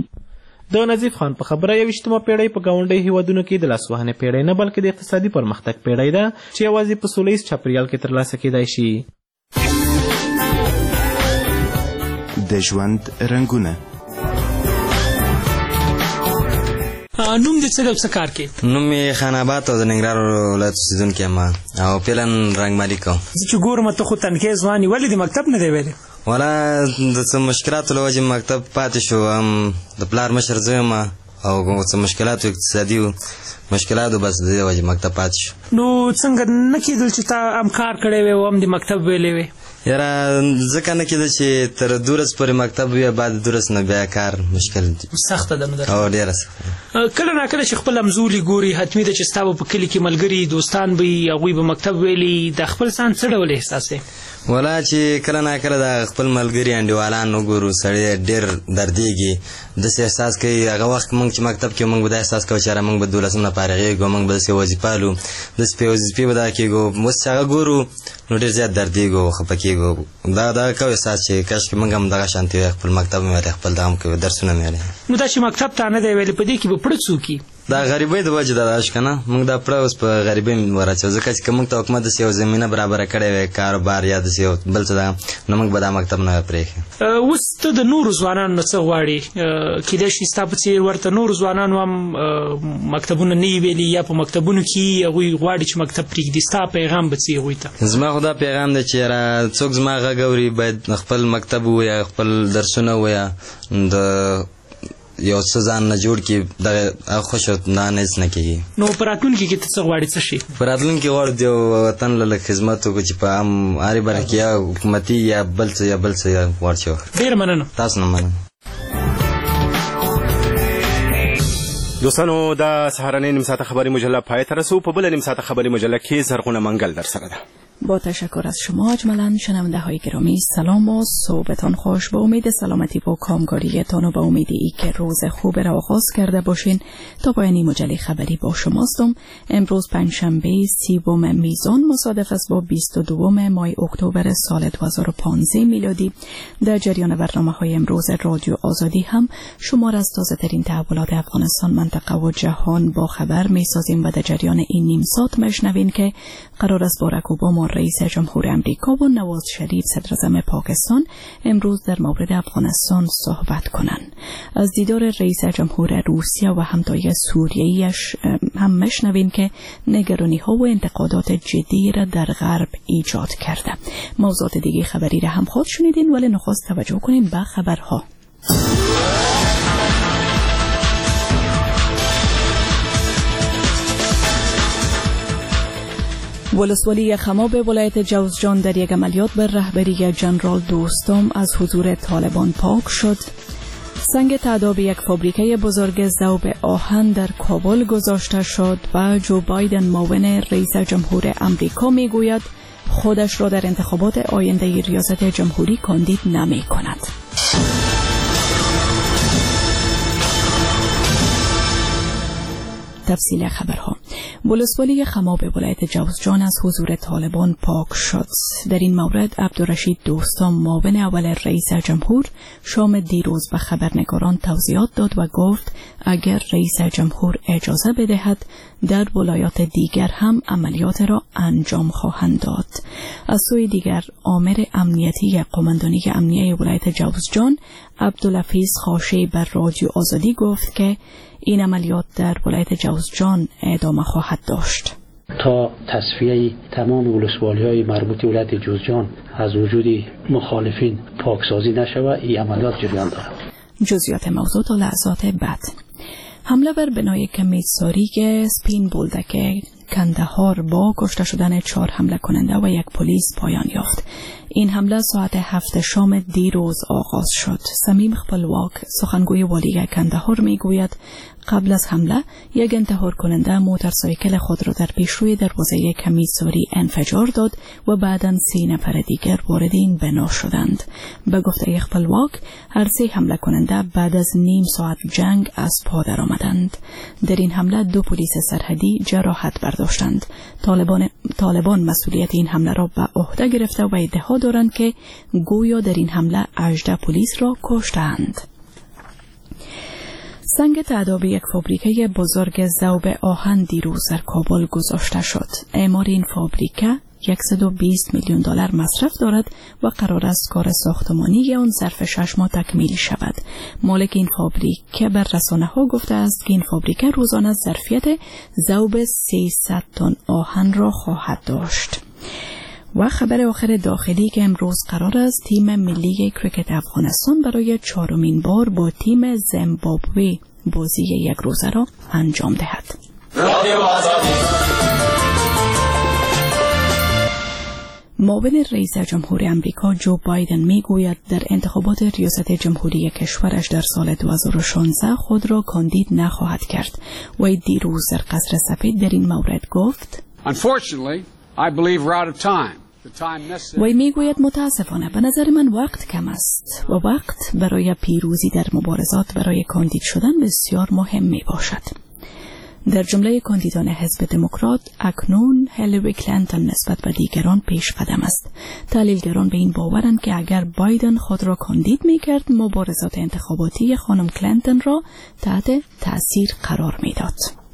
د نظیف خان په خبره 21مه پیړۍ په ګاونډي هیوادونو کې د لاسوهنې پیړۍ نه بلکې د اقتصادي پرمختګ پیړۍ ده چې یوازې په سوله ییز چاپیریال کې ترلاسه کېدای شي. د ژوند رنګونه نوم دې څه دی او څه کار کوې؟ نوم یې خان آباد او د ننګرهار ولایت اوسېدونکی یم او فعلا رنګ مالک وم. زه چې ګورم ته خو تنکۍ ځوان یې، ولې دې مکتب نه دی ویلی؟ والا د څه مشکلاتو له وجې مکتب پاتې شو. هم د پلار مشر زه یم او څه مشکلات اقتصادي و مشکلاتو بس د دې وجې مکتب پاتې شو. نو څنګه نه کېدل چې تا هم کار کړی وی او هم د مکتب ویلی وی؟ یاره ځکه نه کېده چې تر 12 پورې مکتب وي، بعد 12 نه بیا کار مشکل دی، سخته ده. نو او ډېره سخته. کله ناکله چې خپل همزولي ګوري حتمي ده چې ستا به په کلي کې ملګري دوستان به وي، هغوی به مکتب ویلي، د خپل ځان څه ډول احساس دی؟ ولا چې کله ناکله د خپل ملګري انډیوالان وګورو سړی ډېر دردېږي، داسې احساس کوي. هغه وخت موږ چې مکتب کې موږ به دا احساس کوو چې یاره موږ به 12 نه فارغېږو، موږ به داسې وظیفه لو، داسې په وظیفې به دا کېږو. اوس چې هغه ګورو نو ډېر زیات دردېږو، خفه کېږو. دا کوو احساس چې کاشکې موږ هم دغه شانتې وی، خپل مکتب مې ویلی، خپل دغه کوي درسونه مې ویلی. نو دا چې مکتب ته نه دی ویلی، په دې کې به پړه څوک وي؟ دا غریبۍ د وجې دا شو که نه، موږ دا پړه اوس په غریبۍ ورچوو، ځکه چې که موږ ته حکومت داسې یو زمینه برابره کړې وی، کاروبار یا داسې یو بل څه ده، نو موږ به دا مکتب نه پرېښي. اوس ته د نورو ځوانانو نه څه غواړې؟ کېدای شي ستا په څېر ورته نورو ځوانانو هم مکتبونه نه وي ویلي یا په مکتبونو کې هغوی غواړي چې مکتب پرېږدي، ستا پیغام به څه هغوی ته؟ زما خو دا پیغام دی چې یاره څوک زما غږ اوري باید خپل مکتب ووایه، خپل درسونه ووایه، د یو څه ځان نه جوړ کړي، دغه خوښ نه هېڅ نه کېږي. نو په راتلونکي کې ته څه غواړې، څه شي؟ په راتلونکي غواړو د یو وطن له لږ خدمت وکړو چې په هرې برخه کې یا حکومتي یا بل څه یا بل څه غواړو چې وکړو. ډېره مننه. تاسو نه مننه. دوستانو دا سهارنۍ نیم ساعته خبری مجله پای ته رسو. په بله نیم ساعته خبری مجله کې زرغونه منگل در سره ده. با تشکر از شما اجمالاً شنونده های گرامی، سلام و صبحتان خوش. به امید سلامتی و کامگاریتان و به امید ای که روز خوب را آغاز کرده باشین تا پایان مجله خبری با شماستم. امروز پنجشنبه 30 میزان مصادف است با 22 ماه اکتبر سال 2015 میلادی. در جریان برنامه‌های امروز رادیو آزادی هم شما را از تازه‌ترین تحولات افغانستان، منطقه و جهان با خبر می‌سازیم و در جریان این نیم ساعت میشنوین که قرار است باراک اوباما رئیس جمهور امریکا و نواز شریف صدراعظم پاکستان امروز در مورد افغانستان صحبت کنند. از دیدار رئیس جمهور روسیه و همتای سوریه‌ایش هم میشنوین که نگرانی‌ها و انتقادات جدی را در غرب ایجاد کرده. موضوعات دیگه خبری را هم خود شنیدین، ولی نخست توجه کنیم به خبرها. ولسوالی خماب ولایت جوزجان در یک عملیات به رهبری جنرال دوستم از حضور طالبان پاک شد. سنگ تعداب یک فابریکه بزرگ ذوب آهن در کابل گذاشته شد و جو بایدن معاون رئیس جمهور امریکا میگوید خودش را در انتخابات آینده ریاست جمهوری کاندید نمی کند. تفصیل خبرها. ولسوالی خماب ولایت جوزجان از حضور طالبان پاک شد. در این مورد عبدالرشید دوستم معاون اول رئیس جمهور شام دیروز به خبرنگاران توضیحات داد و گفت اگر رئیس جمهور اجازه بدهد در ولایات دیگر هم عملیات را انجام خواهند داد. از سوی دیگر آمر امنیتی قماندانی امنیه ولایت جوزجان عبدالحفیظ خاشی بر رادیو آزادی گفت که این عملیات در ولایت جوزجان ادامه خواهد داشت تا تصفیه تمام ولسوالی‌های مربوط ولایت جوزجان از وجود مخالفین پاکسازی نشود. این عملیات جریان دارد. جزئیات موضوع تا لحظات بعد. حمله بر بنای کمیساری سپین بولدک کندهار با کشته شدن 4 حمله کننده و 1 پلیس پایان یافت. این حمله ساعت 7 شام دیروز آغاز شد. سمیم خپلواک سخنگوی والی کندهار میگوید قبل از حمله 1 انتحار کننده موتورسایکل خود را در پیشروی دروازه کمیساری انفجار داد و بعداً 3 نفر دیگر وارد این بنا شدند. به گفته خپلواک هر 3 حمله کننده بعد از نیم ساعت جنگ از پا درآمدند. در این حمله 2 پلیس سرحدی جراحت برداشتند. طالبان مسئولیت این حمله را به عهده گرفته و ادعا دارند که گویا در این حمله 18 پلیس را کشتند. سنگ تعداب یک فابریکه بزرگ ذوب آهن دیروز در کابل گذاشته شد. اعمار این فابریکه 120 میلیون دلار مصرف دارد و قرار است کار ساختمانی آن ظرف 6 ماه تکمیل شود. مالک این فابریکه بر رسانه‌ها گفته است که این فابریکه روزانه ظرفیت ذوب 300 تن آهن را خواهد داشت. و خبر آخر داخلی که امروز قرار است تیم ملی کریکت افغانستان برای 4مین بار با تیم زیمبابوه بازی یک روزه را انجام دهد. معاون رئیس جمهور امریکا جو بایدن میگوید در انتخابات ریاست جمهوری کشورش در سال 2016 خود را کاندید نخواهد کرد. وی دیروز در قصر سفید در این مورد گفت: وی میگوید متاسفانه به نظر من وقت کم است و وقت برای پیروزی در مبارزات برای کاندید شدن بسیار مهم می باشد. در جمله کاندیدان حزب دموکرات اکنون هیلاری کلینتون نسبت به دیگران پیش قدم است. تحلیلگران به این باورند که اگر بایدن خود را کاندید می‌کرد مبارزات انتخاباتی خانم کلینتون را تحت تأثیر قرار می‌داد.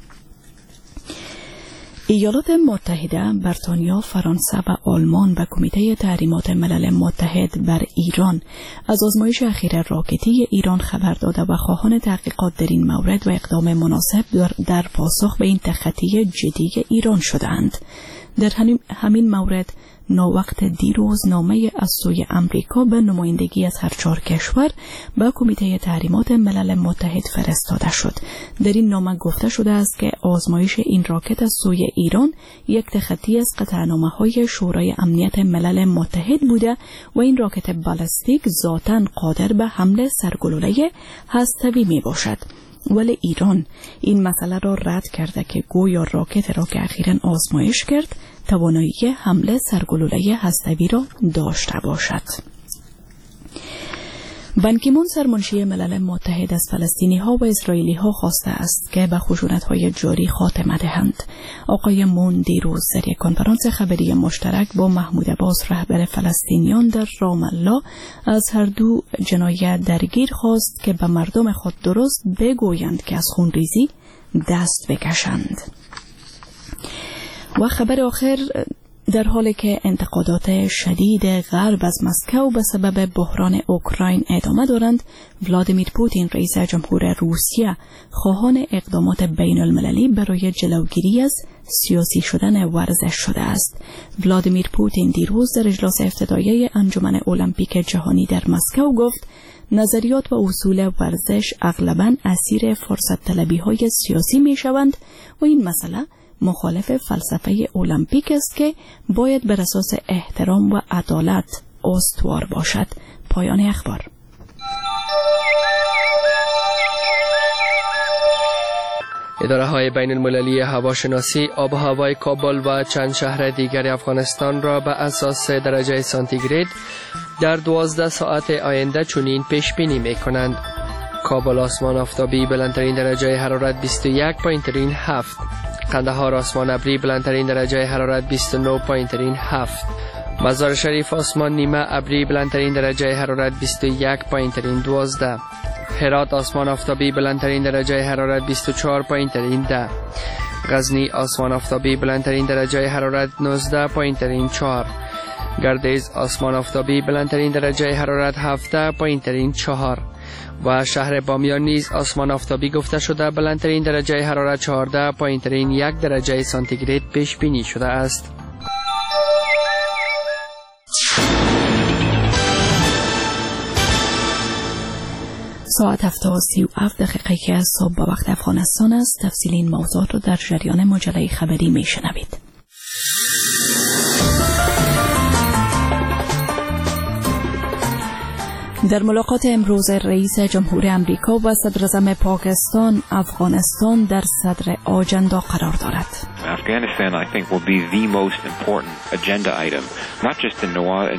ایالات متحده، بریتانیا، فرانسه و آلمان و کمیته تحریمات ملل متحد بر ایران از آزمایش اخیر راکتی ایران خبر داده و خواهان تحقیقات در این مورد و اقدام مناسب در پاسخ به این تخطی جدی ایران شدند. در همین مورد ناوقت دیروز نامه از سوی امریکا به نمایندگی از هر 4 کشور به کمیته تحریمات ملل متحد فرستاده شد. در این نامه گفته شده است که آزمایش این راکت از سوی ایران یک تخطی از قطعنامه‌های شورای امنیت ملل متحد بوده و این راکت بالستیک ذاتاً قادر به حمل سرگلوله هسته‌ای می باشد. ولی ایران این مسئله را رد کرده که گویا راکت را که اخیراً آزمایش کرد توانایی حمله سرگلوله هسته‌ای را داشته باشد. بان کی مون سرمنشی ملل متحد از فلسطینی ها و اسرائیلی ها خواسته است که به خشونت های جاری خاتمه دهند. آقای مون دیروز در یک کنفرانس خبری مشترک با محمود عباس رهبر فلسطینیان در رام الله از هر دو جنایت درگیر خواست که به مردم خود درست بگویند که از خونریزی دست بکشند. و خبر آخر، در حالی که انتقادات شدید غرب از مسکو به سبب بحران اوکراین ادامه دارند، ولادیمیر پوتین رئیس جمهور روسیه خواهان اقدامات بین المللی برای جلوگیری از سیاسی شدن ورزش شده است. ولادیمیر پوتین دیروز در اجلاس افتتاحیه انجمن المپیک جهانی در مسکو گفت: نظریات و اصول ورزش اغلباً اسیر فرصت طلبی‌های سیاسی می‌شوند و این مسئله مخالف فلسفه المپیک است که باید بر اساس احترام و عدالت استوار باشد. پایان اخبار. اداره‌های بین المللی هواشناسی آب و هوای کابل و چند شهر دیگر افغانستان را به اساس درجه سانتیگراد در 12 ساعت آینده چنین پیش بینی می‌کنند: کابل آسمان آفتابی بلندترین درجه حرارت 21.7، قندهار آسمان ابری بلندترین درجه حرارت 29.7، مزار شریف آسمان نیمه ابری بلندترین درجه حرارت 21.12، هرات آسمان آفتابی بلندترین درجه حرارت 24.10، غزنی آسمان آفتابی بلندترین درجه حرارت 19.4، گردیز آسمان آفتابی بلندترین درجه حرارت 17.4 و شهر بامیان نیز آسمان آفتابی گفته شده بلندترین درجه حرارت 14.1 درجه سانتیگراد پیش بینی شده است. ساعت 7:37 که از صبح به وقت افغانستان است. تفصیل این موضوع را در جریان مجله خبری میشنوید. در ملاقات امروز رئیس جمهور امریکا و صدراعظم پاکستان، افغانستان در صدر آجندا قرار دارد. Afghanistan, I think, will be the most important agenda item, not just in Nawaz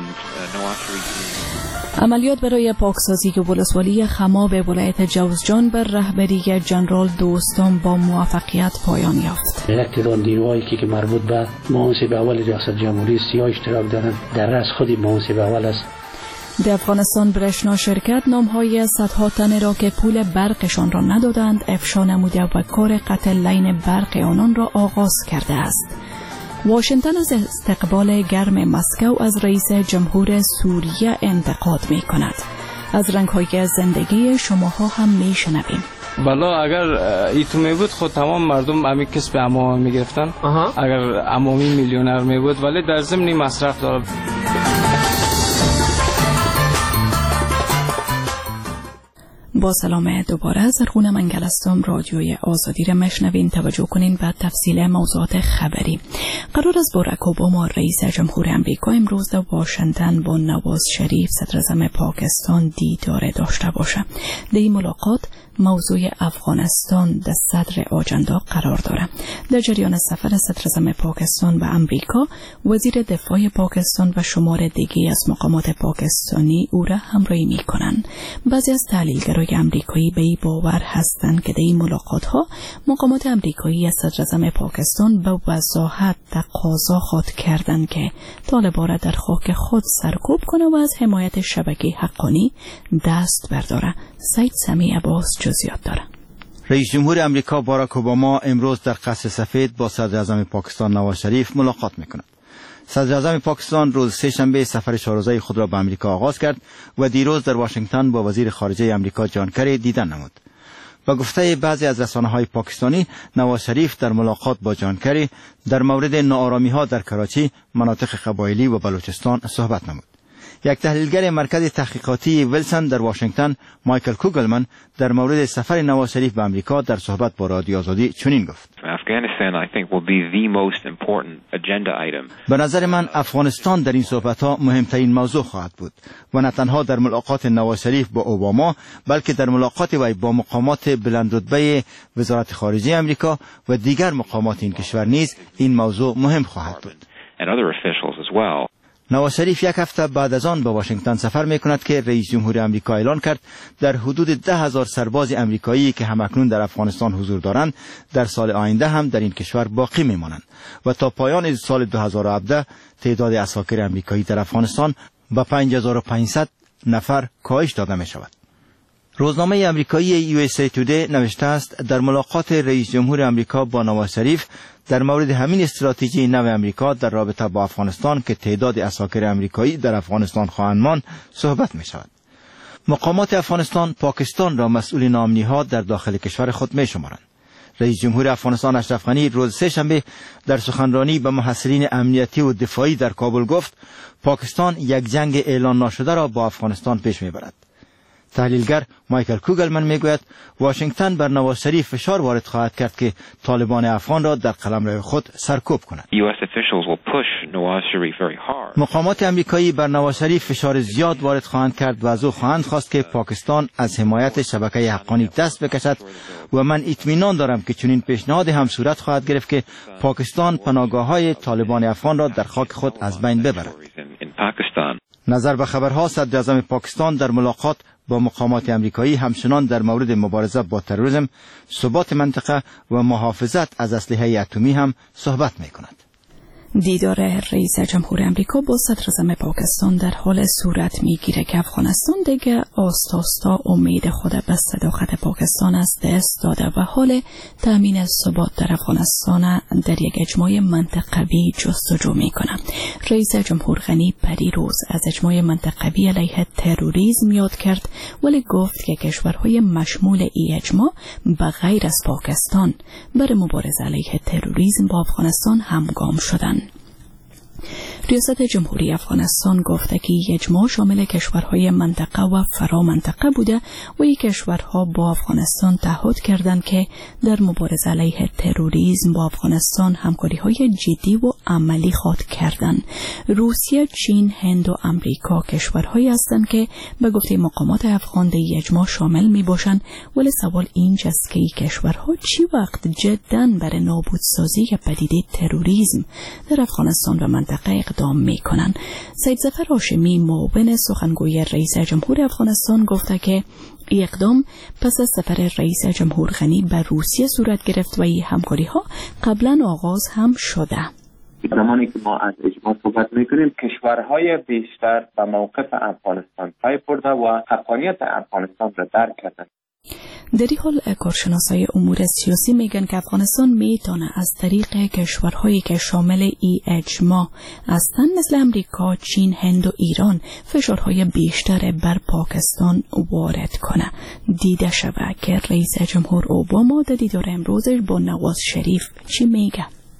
عملیات برای پاکسازی ولسوالی خما به ولایت جوزجان بر رهبری جنرال دوستان با موفقیت پایان یافت. اقتدار نیروهایی که مربوط به محاسب اول ریاست جمهوری سیاه اشتراک دارند در رأس خود محاسب اول است. در افغانستان برشنا شرکت نامهای صدها تن را که پول برقشان را ندادند افشا نموده و کار قطع لین برق آنان را آغاز کرده است. واشنگتن از استقبال گرم مسکو از رئیس جمهور سوریه انتقاد می کند. از رنگ‌های زندگی شماها هم می شنویم. بلا اگر ایتو می بود خود تمام مردم امی کسب امام می گرفتن. اگر امامی میلیونر می بود ولی در ضمن مصرف دارد. با سلام دوباره از خونه منگل هستم. رادیوی آزادی را مشنوین. توجه کنین به تفصیل موضوعات خبری. قرار است باراک اوباما رئیس جمهور امریکا امروز در واشنگتن با نواز شریف صدر اعظم پاکستان دیدار داشته باشه. در این ملاقات موضوع افغانستان در صدر آجندا قرار داره. در جریان سفر صدر اعظم پاکستان به امریکا، وزیر دفاع پاکستان و شمار دیگه از مقامات پاکستانی او را همراهی می‌کنند. بعضی از تحلیلگرای امریکایی به این باور هستند که در این ملاقات‌ها مقامات امریکایی از صدر اعظم پاکستان به وضاحت تقاضا خواهد کردند که طالبان را در خاک خود سرکوب کنه و از حمایت شبکه حقانی دست برداره. سید سمیع عباس جزئیات داره. رئیس جمهور امریکا باراک اوباما امروز در قصر سفید با صدر اعظم پاکستان نواز شریف ملاقات می‌کند. صدر اعظم پاکستان روز سه‌شنبه سفر 4 روزه خود را به امریکا آغاز کرد و دیروز در واشنگتن با وزیر خارجه امریکا جان کری دیدن نمود. با گفته بعضی از رسانه‌های پاکستانی، نواز شریف در ملاقات با جان کری در مورد ناآرامی‌ها در کراچی، مناطق قبایلی و بلوچستان صحبت نمود. یک تحلیلگر مرکز تحقیقاتی ویلسون در واشنگتن، مایکل کوگلمن، در مورد سفر نواز شریف به امریکا در صحبت با رادیو آزادی چنین گفت: به نظر من افغانستان در این صحبت‌ها مهمترین موضوع خواهد بود و نه تنها در ملاقات نواز شریف با اوباما، بلکه در ملاقات وی با مقامات بلندرتبه وزارت خارجه امریکا و دیگر مقامات این کشور نیز این موضوع مهم خواهد بود. نواز شریف یک هفته بعد از آن به واشنگتن سفر می‌کند که رئیس جمهور امریکا اعلان کرد در حدود 10,000 سرباز امریکایی که همکنون در افغانستان حضور دارند در سال آینده هم در این کشور باقی می‌مانند و تا پایان سال 2017 تعداد عساکر امریکایی در افغانستان به 5500 نفر کاهش داده می‌شود. روزنامه امریکایی USA Today نوشته است در ملاقات رئیس جمهور امریکا با نواز شریف در مورد همین استراتژی نو امریکا در رابطه با افغانستان که تعداد عساکر امریکایی در افغانستان خواهند ماند صحبت می شود. مقامات افغانستان پاکستان را مسئول ناامنی‌ها در داخل کشور خود می شمارند. رئیس جمهور افغانستان اشرف غنی روز سه‌شنبه در سخنرانی به محصلین امنیتی و دفاعی در کابل گفت پاکستان یک جنگ اعلان نشده را با افغانستان پیش می برد. تحلیلگر مایکل کوگلمن میگوید واشنگتن بر نواز شریف فشار وارد خواهد کرد که طالبان افغان را در قلمرو خود سرکوب کند. مقامات امریکایی بر نواز شریف فشار زیاد وارد خواهند کرد و از او خواهند خواست که پاکستان از حمایت شبکه حقانی دست بکشد و من اطمینان دارم که چنین پیشنهاد هم صورت خواهد گرفت که پاکستان پناهگاه‌های طالبان افغان را در خاک خود از بین ببرد. نظر به خبرها، صدر اعظم پاکستان در ملاقات با مقامات امریکایی همچنان در مورد مبارزه با تروریسم، ثبات منطقه و محافظت از اسلحه اتمی هم صحبت می‌کند. دیدار رئیس جمهور امریکا با صدر اعظم پاکستان در حال صورت میگیره که افغانستان دیگه آستاستا امید خود به صداقت پاکستان از دست داده و حال تامین ثبات در افغانستان در یک اجماع منطقوی جستجو میکنه. رئیس جمهور غنی پریروز از اجماع منطقوی علیه تروریسم یاد کرد، ولی گفت که کشورهای مشمول این اجماع به غیر از پاکستان برای مبارزه علیه تروریسم با افغانستان همگام شدند. ریاست جمهوری افغانستان گفته که اجماع شامل کشورهای منطقه و فرامنطقه بوده و این کشورها با افغانستان تعهد کردند که در مبارزه علیه تروریسم با افغانستان همکاری‌های جدی و عملی خواهد کردند. روسیه، چین، هند و امریکا کشورهایی هستند که به گفته مقامات افغان در اجماع شامل می‌باشند، ولی سوال اینجاست که این کشورها چی وقت جداً برای نابودسازی پدیده تروریسم در افغانستان و منطقه اقدام میکنن. سید ظفر هاشمی معاون سخنگوی رئیس جمهور افغانستان گفته که این اقدام پس از سفر رئیس جمهور غنی به روسیه صورت گرفت و این همکاری ها قبلا آغاز هم شده. زمانی که ما از اجماع صحبت میکنیم، کشورهای بیشتر به موقف افغانستان پای برده و حقانیت افغانستان را درک کردند. در این حال کارشناسای امور سیاسی میگن که افغانستان میتونه از طریق کشورهایی که شامل ای اجماع هستند مثل امریکا، چین، هند و ایران فشارهای بیشتر بر پاکستان وارد کنه. دیده شده که رئیس جمهور اوباما در دیدار امروزش با نواز شریف چی میگه.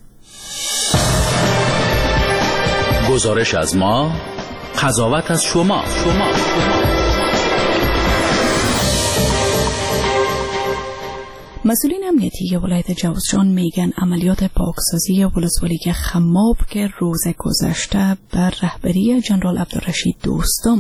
گزارش از ما، قضاوت از شما. مسئولین امنیتی ولایت جوزجان میگن عملیات پاکسازی ولسوالی خماب که روز گذشته بر رهبری جنرال عبدالرشید دوستم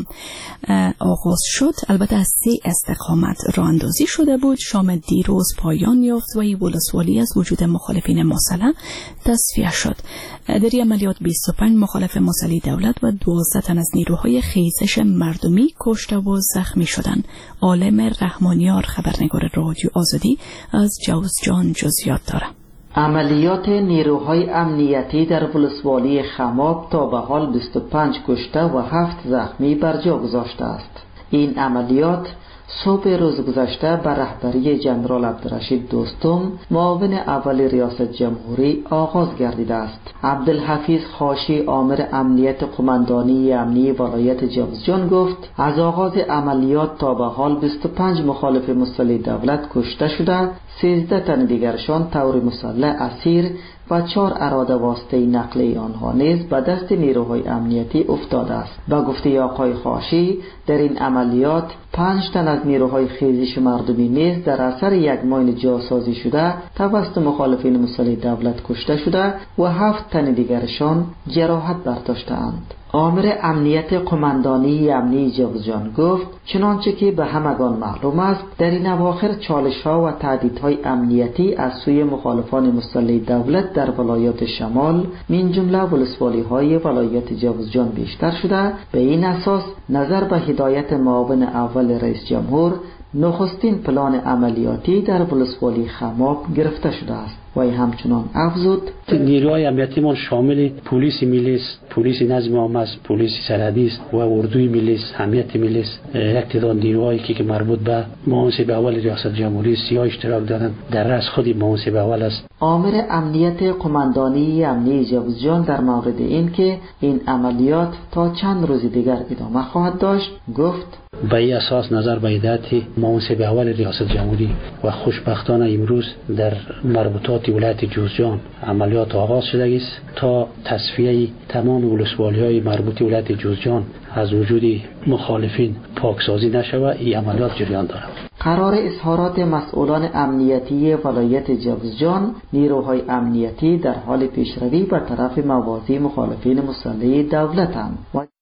آغاز شد البته از 3 استقامت راه اندازی شده بود. شام دیروز پایان یافت و این ولسوالی از وجود مخالفین مسلح تصفیه شد. در این عملیات 25 مخالف مسلح دولت و 12 تن از نیروهای خیزش مردمی کشته و زخمی شدند. عالم رحمانیار خبرنگار رادیو آزادی از جوزجان جزئیات دارد. عملیات نیروهای امنیتی در ولسوالی خماب تا به حال 25 کشته و 7 زخمی بر جا گذاشته است. این عملیات صبح روز گذشته بر رهبری جنرال عبدالرشید دوستم معاون اول ریاست جمهوری آغاز گردیده است. عبدالحفیظ خاشی آمر امنیت قماندانی امنی ولایت جوزجان گفت از آغاز عملیات تا به حال 25 مخالف مسلح دولت کشته شده، 13 تن دیگرشان طور مسلح اسیر و 4 اراده واسطه نقلیه آنها نیز به دست نیروهای امنیتی افتاده است. با گفته آقای خاشی در این عملیات 5 تن از نیروهای خیزش مردمی نیز در اثر یک ماین جاسازی شده توسط مخالفین مسلح دولت کشته شده و 7 تن دیگرشان جراحت برداشتند. آمر امنیت قماندانی امنی جوزجان گفت چنانچه که به همگان معلوم است در این اواخر چالش‌ها و تهدیدهای امنیتی از سوی مخالفان مسلح دولت در ولایات شمال من جمله ولسوالی‌های ولایت جوزجان بیشتر شده. به این اساس نظر به هدایت معاون اول رئیس جمهور نخستین پلان عملیاتی در ولسوالی خماب گرفته شده است. و همچنان افزود نیروهای امنیتی ما شامل پلیس ملی است، پلیس نظم عام است، پلیس سرحدی است و اردوی ملی است، امنیت ملی است. یک تعداد نیروهایی که مربوط به محاسب اول ریاست جمهوری سیاه اشتراک دارند در رأس خود محاسب اول است. آمر امنیت قماندانی امنی جوزجان در مورد این که این عملیات تا چند روز دیگر ادامه خواهد داشت گفت به این اساس نظر به هدایت محاسب اول ریاست جمهوری و خوشبختانه امروز در مربوطات ولایت جوزجان عملیات آغاز شده است تا تصفیه تمام ولسوالی‌های مربوط ولایت جوزجان از وجود مخالفین پاکسازی نشود. این عملیات جریان دارد. قرار اظهارات مسئولان امنیتی ولایت جوزجان، نیروهای امنیتی در حال پیشروی به طرف موازی مخالفین مسلح دولتند.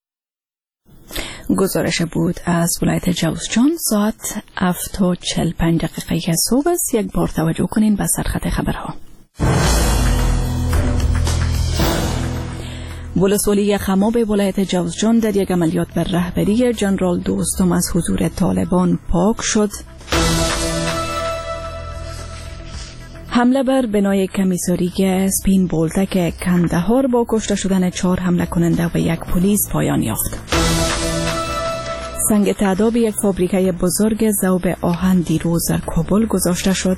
گزارش بود از ولایت جوزجان. ساعت 7:45 صبح است. یک بار توجه کنین به سرخط خبرها. ولسوالی خماب ولایت جوزجان در یک عملیات بر رهبری جنرال دوستم از حضور طالبان پاک شد. حمله بر بنای کمیساری سپین بولتک کندهار با کشته شدن 4 حمله کننده و 1 پلیس پایان یافت. سنگ تعداب یک فابریکه بزرگ ذوب آهن دیروز در کابل گذاشته شد.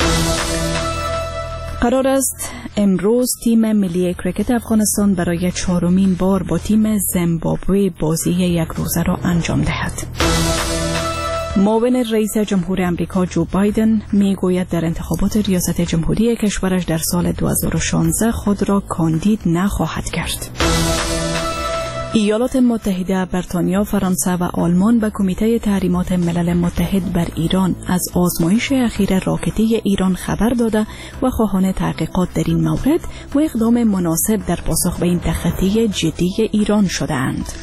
قرار است امروز تیم ملی کرکت افغانستان برای 4مین بار با تیم زیمبابوه بازی یک روزه را انجام دهد. معاون رئیس جمهور امریکا جو بایدن میگوید در انتخابات ریاست جمهوری کشورش در سال 2016 خود را کاندید نخواهد کرد. ایالات متحده، بریتانیا، فرانسه و آلمان به کمیته تحریمات ملل متحد بر ایران از آزمایش اخیر راکتی ایران خبر داده و خواهان تحقیقات در این مورد و اقدام مناسب در پاسخ به این تخطی جدی ایران شده‌اند.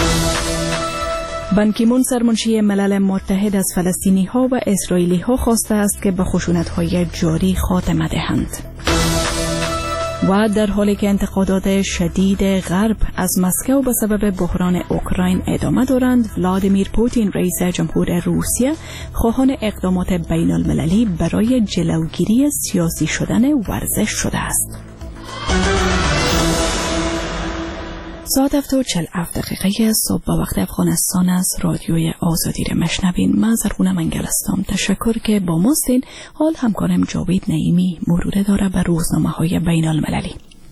بان کی مون سرمنشی ملل متحد از فلسطینی‌ها و اسرائیلی‌ها خواسته است که به خشونت‌های جاری خاتمه دهند. و در حالی که انتقادات شدید غرب از مسکو به سبب بحران اوکراین ادامه دارند، ولادیمیر پوتین رئیس جمهور روسیه خواهان اقدامات بین المللی برای جلوگیری سیاسی شدن ورزش شده است. ساعت 7:47 صبح به وقت افغانستان از رادیوی آزادی را مشنوین. من زرغونه منگل هستم. تشکر که با ماستین. حال همکارم جاوید نعیمی مرور داره به روزنامه‌های بین المللی.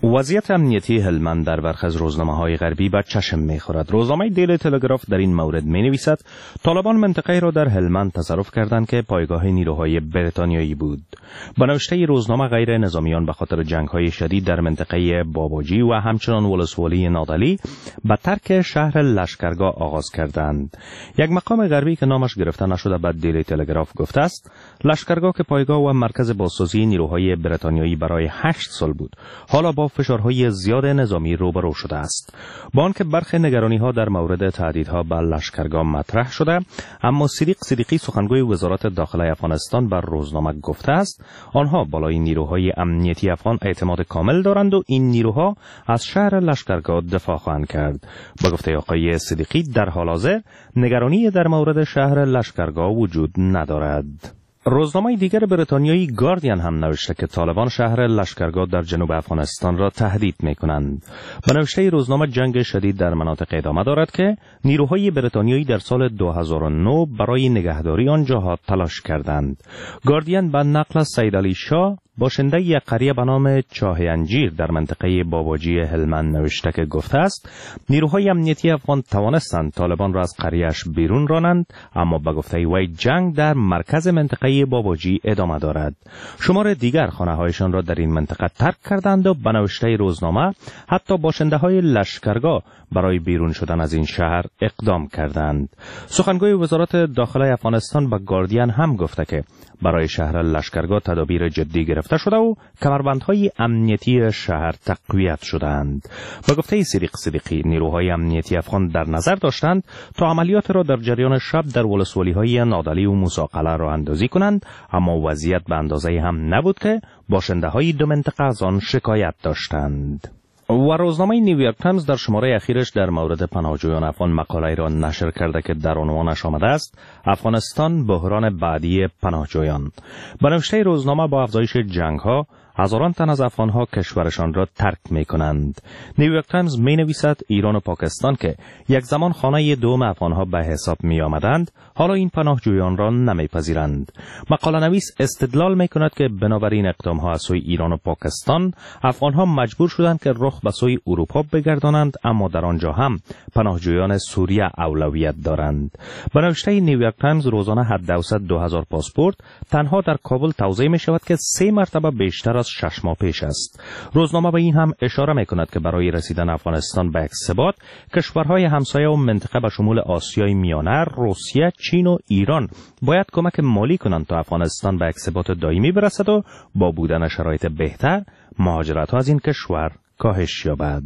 وضعیت امنیتی هلمند در برخی از روزنامه‌های غربی به چشم می‌خورد. روزنامه دیلی تلگراف در این مورد می‌نویسد طالبان منطقه‌ای را در هلمند تصرف کردند که پایگاه نیروهای بریتانیایی بود. با نوشته روزنامه غیر نظامیان به خاطر جنگ‌های شدید در منطقه باباجی و همچنان ولسوالی نادلی به ترک شهر لشکرگاه آغاز کردند. یک مقام غربی که نامش گرفته نشده به دیلی تلگراف گفته است لشکرگاه که پایگاه و مرکز بازسازی نیروهای بریتانیایی برای 8 سال بود، حالا با فشارهای زیاد نظامی روبرو شده است. با آنکه برخی نگرانی‌ها در مورد تهدیدها به لشکرگاه مطرح شده، اما صدیقی سخنگوی وزارت داخله افغانستان بر روزنامه گفته است آنها بالای نیروهای امنیتی افغان اعتماد کامل دارند و این نیروها از شهر لشکرگاه دفاع خواهند کرد. با گفته آقای صدیقی در حال حاضر نگرانی در مورد شهر لشکرگاه وجود ندارد. روزنامه دیگر بریتانیایی گاردین هم نوشته که طالبان شهر لشکرگاه در جنوب افغانستان را تهدید می‌کنند. به نوشته روزنامه جنگ شدید در مناطق ادامه دارد که نیروهای بریتانیایی در سال 2009 برای نگهداری آنجاها تلاش کردند. گاردین به نقل از سید علی شاه باشنده یک قریه به نام چاه انجیر در منطقه باباجی هلمند نوشته که گفته است نیروهای امنیتی افغان توانستند طالبان را از قریه‌اش بیرون رانند، اما به گفته وی جنگ در مرکز منطقه باباجی ادامه دارد. شمار دیگر خانه‌هایشان را در این منطقه ترک کردند و به نوشته روزنامه حتی باشنده‌های لشکرگاه برای بیرون شدن از این شهر اقدام کردند. سخنگوی وزارت داخله افغانستان به گاردین هم گفته که برای شهر لشکرگاه تدابیر جدی گرفته شده و کمربندهای امنیتی شهر تقویت شدند. با گفته صدیقی نیروهای امنیتی افغان در نظر داشتند تا عملیات را در جریان شب در ولسوالی‌های نادلی و موسی-قلعه راه اندازی کنند، اما وضعیت به اندازه هم نبود که باشنده‌های دو منطقه از آن شکایت داشتند. و روزنامه نیویورک تایمز در شماره اخیرش در مورد پناهجویان افغان مقاله‌ای را نشر کرده که در عنوانش آمده است افغانستان بحران بعدی پناهجویان. به نوشته روزنامه با افزایش جنگ‌ها هزاران تن از افغان‌ها کشورشان را ترک می‌کنند. نیویورک تایمز می‌نویسد ایران و پاکستان که یک زمان خانه دوم افغان‌ها به حساب می‌آمدند، حالا این پناهجویان را نمی‌پذیرند. مقاله نویس استدلال می‌کند که بنابراین اقدام‌ها از سوی ایران و پاکستان افغان‌ها مجبور شدند که رخ به سوی اروپا بگردانند، اما در آنجا هم پناهجویان سوریه اولویت دارند. به نوشته نیویورک تایمز روزانه حداقل 2000 پاسپورت تنها در کابل توزیع می‌شود که 3 مرتبه بیشتر از 6 ماه پیش است. روزنامه به این هم اشاره می‌کند که برای رسیدن افغانستان به یک ثبات کشورهای همسایه و منطقه به شمول آسیای میانه، روسیه، چین و ایران باید کمک مالی کنند تا افغانستان به یک ثبات دائمی برسد و با بودن شرایط بهتر مهاجرت‌ها از این کشور کاهش یابد.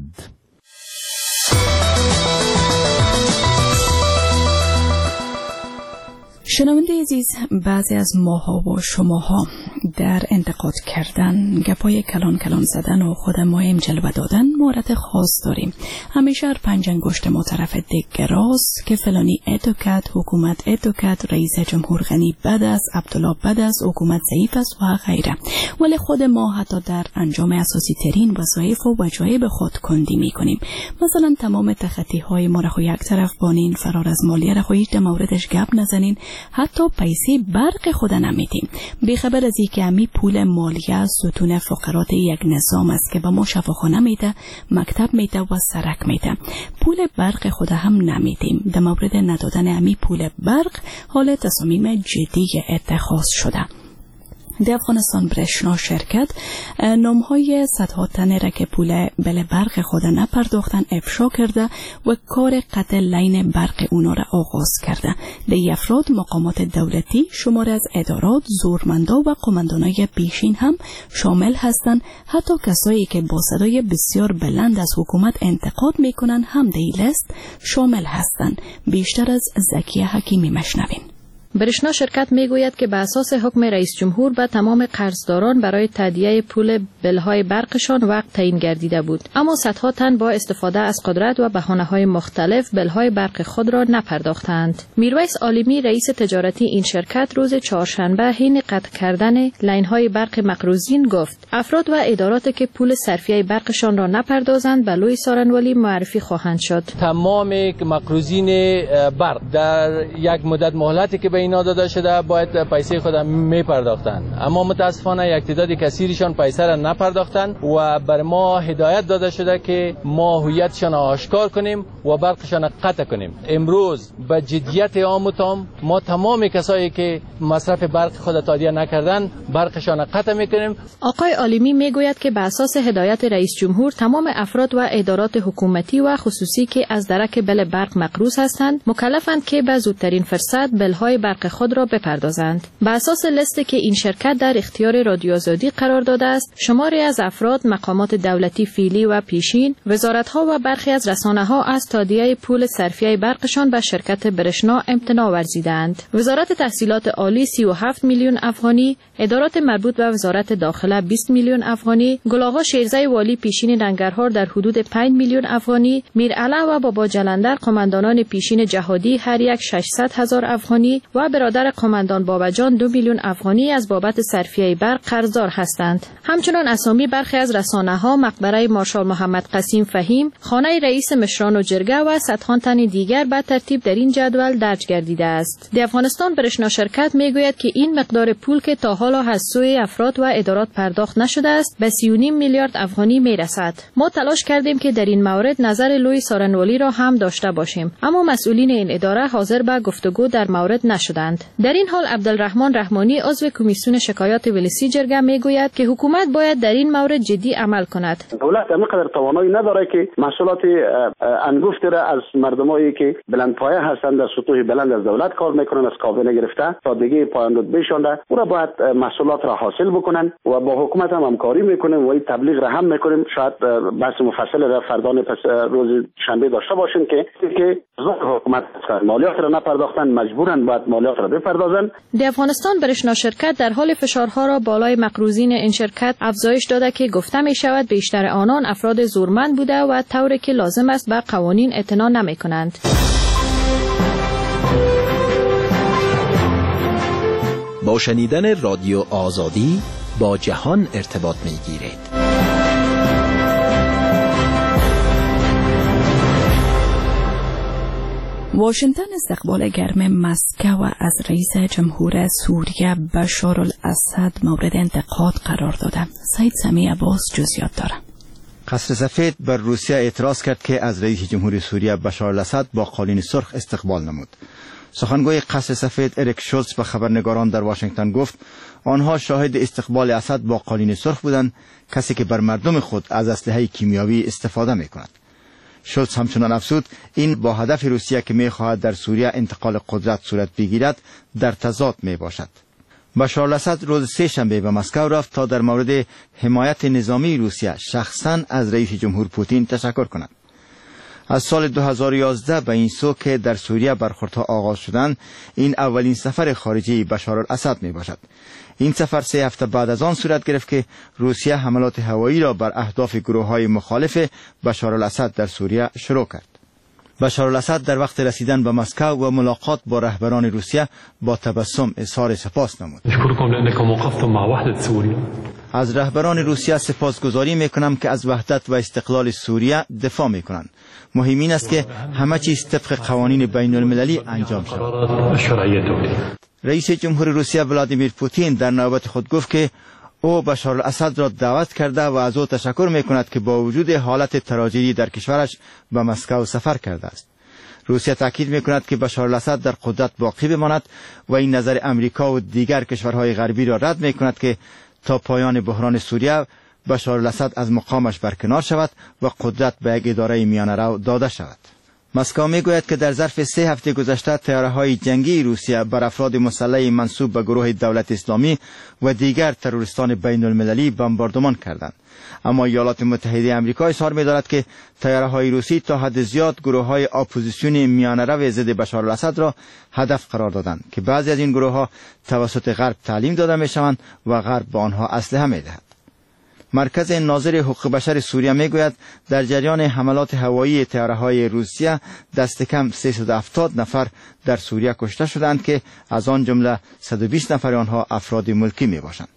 شنونده عزیز، بعضی از ماها و شماها در انتقاد کردن، گپای کلان زدن و خود مهم جلوه دادن مهارت خاص داریم. همیشه هر پنج انگشت ما طرف دگراز که فلانی اتوکت، حکومت اتوکت، رئیس جمهور غنی بد است، عبدالله بد است، حکومت ضعیف است و غیره. ولی خود ما حتی در انجام اساسی ترین وظایف و وجایب خود کندی میکنیم. مثلا تمام تخطی های ما را خو یک طرف بانین، فرار از مالیه را خو هیچ در موردش گپ نزنین، حتی پیسه برق خود نمیدیم. بیخبر از اینکه امی پول مالیه ستون فقرات یک نظام است که به ما شفاخانه میده، مکتب میده و سرک میده. پول برق خود هم نمیدیم. در مورد ندادن امی پول برق حال تصمیم جدی اتخاذ شده. در افغانستان برشنا شرکت نامهای صدها تن را که پول بل برق خود نپرداختن افشا کرده و کار قطع لین برق اونا را آغاز کرده. در افراد مقامات دولتی، شمار از ادارات، زورمندا و قماندانای پیشین هم شامل هستند. حتی کسایی که با صدای بسیار بلند از حکومت انتقاد میکنن هم در این لیست شامل هستند. بیشتر از زکیه حکیمی مشنوین. برشنا شرکت میگوید که به اساس حکم رئیس جمهور به تمام قرضداران برای تادیه پول بلهای برقشان وقت تعیین گردیده بود، اما صدها تن با استفاده از قدرت و بهانه‌های مختلف بلهای برق خود را نپرداختند. میرویس عالمی رئیس تجارتی این شرکت روز چهارشنبه حین قطع کردن لاین‌های برق مقروضین گفت افراد و ادارات که پول صرفیه برقشان را نپردازند به لوی سارنوالی معرفی خواهند شد. تمام مقروضین برق در یک مدت مهلتی که اینا داده شده باید پیسه خود می پرداختن، اما متاسفانه یک تعداد کثیرشان پیسه را نپرداختن و بر ما هدایت داده شده که ما هویتشان آشکار کنیم و برقشان قطع کنیم. امروز به جدیت عام و تام ما تمام کسایی که مصرف برق خود تادیه نکردن برقشان قطع میکنیم. آقای عالمی میگوید که به اساس هدایت رئیس جمهور تمام افراد و ادارات حکومتی و خصوصی که از درک بل برق مقروض هستند مکلفند که به زودترین فرصت بلهای برق خود را بپردازند. به اساس لیستی که این شرکت در اختیار رادیو آزادی قرار داده است، شماری از افراد، مقامات دولتی فعلی و پیشین، وزارت‌ها و برخی از رسانه‌ها از تادیه پول صرفیه برقشان به شرکت برشنا امتناع ورزیدند. وزارت تحصیلات عالی 37 میلیون افغانی، ادارات مربوط به وزارت داخله 20 میلیون افغانی، گل‌آقا شیرزی والی پیشین ننگرهار در حدود 5 میلیون افغانی، میرعلا و بابا جلندر قماندانان پیشین جهادی هر یک 600,000 افغانی و برادر قماندان بابجان 2 میلیون افغانی از بابت صرفیه برق قرضدار هستند. همچنین اسامی برخی از رسانه‌ها مقبره مارشال محمد قسیم فهیم، خانه رئیس مشران و جرگه و صدها تن دیگر به ترتیب در این جدول درج گردیده است. د افغانستان برشنا شرکت میگوید که این مقدار پول که تا حالا از سوی افراد و ادارات پرداخت نشده است به 3.5 میلیارد افغانی میرسد. ما تلاش کردیم که در این مورد نظر لوی سارنوالی را هم داشته باشیم، اما مسئولین این اداره حاضر به گفتگو در مورد نشدند. در این حال عبدالرحمن رحمانی عضو کمیسیون شکایات ولسی جرگه میگوید که حکومت باید در این مورد جدی عمل کند. دولت همینقدر توانایی نداره که محصولات انگفت را از مردمایی که بلندپایه هستند در سطوح بلند از دولت کار میکنن، از کابینه گرفته تا دیگه پایان رتبهشان او را باید محصولات را حاصل بکنن و با حکومت هم همکاری میکنیم و این تبلیغ را هم میکنیم. شاید بحث مفصل را فردان پس روز شنبه داشته باشیم که حکومت مالیات را نپرداختن مجبورن باید مالیات را بپردازن. د افغانستان برشنا شرکت در حال فشارها را بالای مقروضین این شرکت افزایش داده که گفته می شود بیشتر آنان افراد زورمند بوده و طوری که لازم است به قوانین اعتنا نمی کنند. با شنیدن رادیو آزادی با جهان ارتباط می گیرید. واشنگتن استقبال گرم مسکو از رئیس جمهور سوریه بشار الاسد مورد انتقاد قرار داده. سید سمی عباس جزئیات دارد. قصر سفید بر روسیه اعتراض کرد که از رئیس جمهور سوریه بشار الاسد با قالین سرخ استقبال نمود. سخنگوی قصر سفید اریک شولتز به خبرنگاران در واشنگتن گفت آنها شاهد استقبال اسد با قالین سرخ بودند، کسی که بر مردم خود از اسلحه کیمیایی استفاده می‌کند. شولتز همچنان افزود این با هدف روسیه که می‌خواهد در سوریه انتقال قدرت صورت بگیرد در تضاد میباشد. بشار الاسد روز سه‌شنبه به مسکو رفت تا در مورد حمایت نظامی روسیه شخصاً از رئیس جمهور پوتین تشکر کند. از سال 2011 به این سو که در سوریه برخوردها آغاز شدند، این اولین سفر خارجی بشار الاسد می باشد. این سفر 3 هفته بعد از آن صورت گرفت که روسیه حملات هوایی را بر اهداف گروه‌های مخالف بشار الاسد در سوریه شروع کرد. بشار الاسد در وقت رسیدن به مسکو و ملاقات با رهبران روسیه با تبسم اظهار سپاس نمود. از رهبران روسیه سپاسگزاری میکنم که از وحدت و استقلال سوریه دفاع میکنند. مهم این است که همه چیز طبق قوانین بین المللی انجام شود. رئیس جمهور روسیه ولادیمیر پوتین در نوبت خود گفت که او بشار الاسد را دعوت کرده و از او تشکر میکند که با وجود حالت تراژدی در کشورش به مسکو سفر کرده است. روسیه تاکید میکند که بشار الاسد در قدرت باقی بماند و این نظر امریکا و دیگر کشورهای غربی را رد میکند که تا پایان بحران سوریه بشار الاسد از مقامش برکنار شود و قدرت به یک اداره میانه‌رو داده شود. مسکو میگوید که در ظرف 3 هفته گذشته طیاره‌های جنگی روسیه بر افراد مسلح منسوب به گروه دولت اسلامی و دیگر تروریستان بین المللی بمباردمان کردند. اما ایالات متحده آمریکا اظهار می‌دارد که طیاره‌های روسی تا حد زیاد گروه‌های اپوزیسیون میانه‌رو ضد بشار الاسد را هدف قرار دادند که بعضی از این گروه‌ها توسط غرب تعلیم داده می‌شوند و غرب به آنها اسلحه می‌دهد. مرکز ناظر حقوق بشر سوریه میگوید در جریان حملات هوایی طیاره‌های روسیه دست کم 370 نفر در سوریه کشته شدند که از آن جمله 120 نفر آنها افراد ملکی میباشند.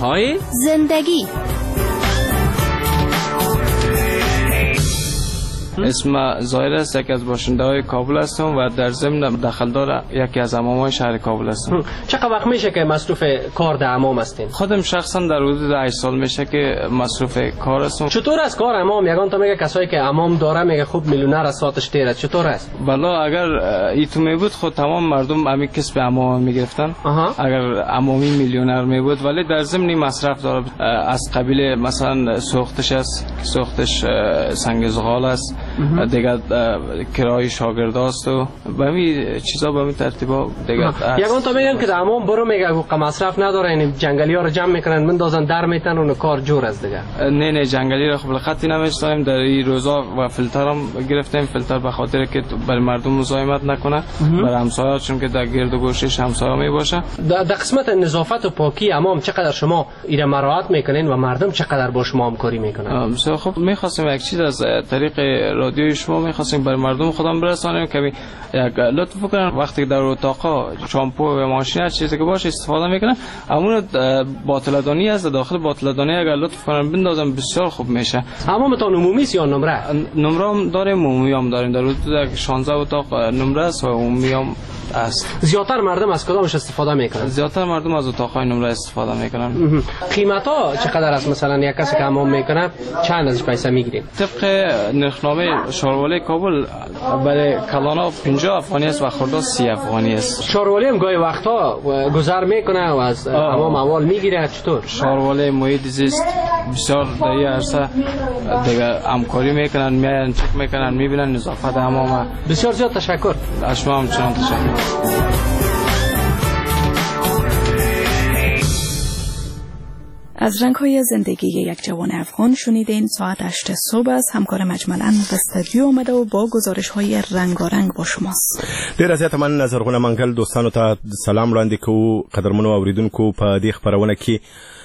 رنگ‌های زندگی. اسم ظاهر است، یکی از باشنده‌های کابل هستم و در ضمن دخلدار یکی از حمام‌های شهر کابل هستم. چقدر وقت میشه که مصروف کار در حمام هستین؟ خودم شخصا در حدود 8 سال میشه که مصروف کار هستم. چطور است کار حمام؟ یگان تا میگه کسایی که حمام داره میگه خوب میلیونر از ساعتش تیره، چطور است؟ والا اگر ایتو میبود خود تمام مردم همین کسب حمام میگرفتن. اگر حمامی میلیونر میبود، ولی در ضمن مصرف داره از قبیل مثلا سوختش است، سوختش سنگ زغال است، دیگه کرای شاگرداست و به همین چیزا به همین ترتیبا دیگه. یگان تا میگن که در حمام برو میگه مصرف نداره، این جنگلی ها رو جمع میکنن مندازن در میتن اون کار جور است دیگه. نه جنگلی را خب خطی نمیشتیم در این روزا و فیلتر هم گرفتیم، فیلتر به خاطر که برای مردم مزاحمت نکنه، برای همسایه‌ها چون که در گرد و گوشش همسایه می باشه. در قسمت نظافت و پاکی حمام چقدر شما ایره مراعات میکنین و مردم چقدر با شما همکاری میکنن؟ خب میخواستیم یک چیز از طریق رادیوی شما میخواستیم برای مردم خودم برسانیم که یک لطف کنن وقتی در اتاقا شامپو و ماشین چیزی که باشه استفاده میکنن، همون باطلدانی است، داخل باطلدانی اگر لطف کنن بندازن بسیار خوب میشه. حمامتان عمومی است یا نمره؟ نمره هم داریم، عمومی هم داریم. در حدود 16 اتاق نمره است و عمومی هم است. زیاتر مردم از کدامش استفاده میکنن؟ زیاتر مردم از اتاقهای نمره استفاده میکنن. قیمت ها چقدر است؟ مثلا یک کسی که حمام میکنه چند ازش پیسه میگیریم؟ طبق نرخنامه شاروالی کابل برای کلانا 50 افغانی است و خرداد 30 افغانی است. شاروالی هم گاهی وقتا گذر میکنه و از حمام اموال میگیره، چطور؟ شاروالی محیط زیست بسیار در این عرصه دیگه همکاری میکنن، میان چک میکنن، میبینن نظافت حمام. بسیار زیاد تشکر. شما هم چنان تشکر. از رنگ‌های زندگی یک جوان افغان شنیدین. ساعت 8 صبح است. همکار مجملاً به استودیو آمده و با گزارش‌های رنگارنگ با شماست. ډیر زیات من نظر غونه منګل دوستانو ته سلام وړاندې کوو. قدرمنو اوریدونکو په دې خبرونه کې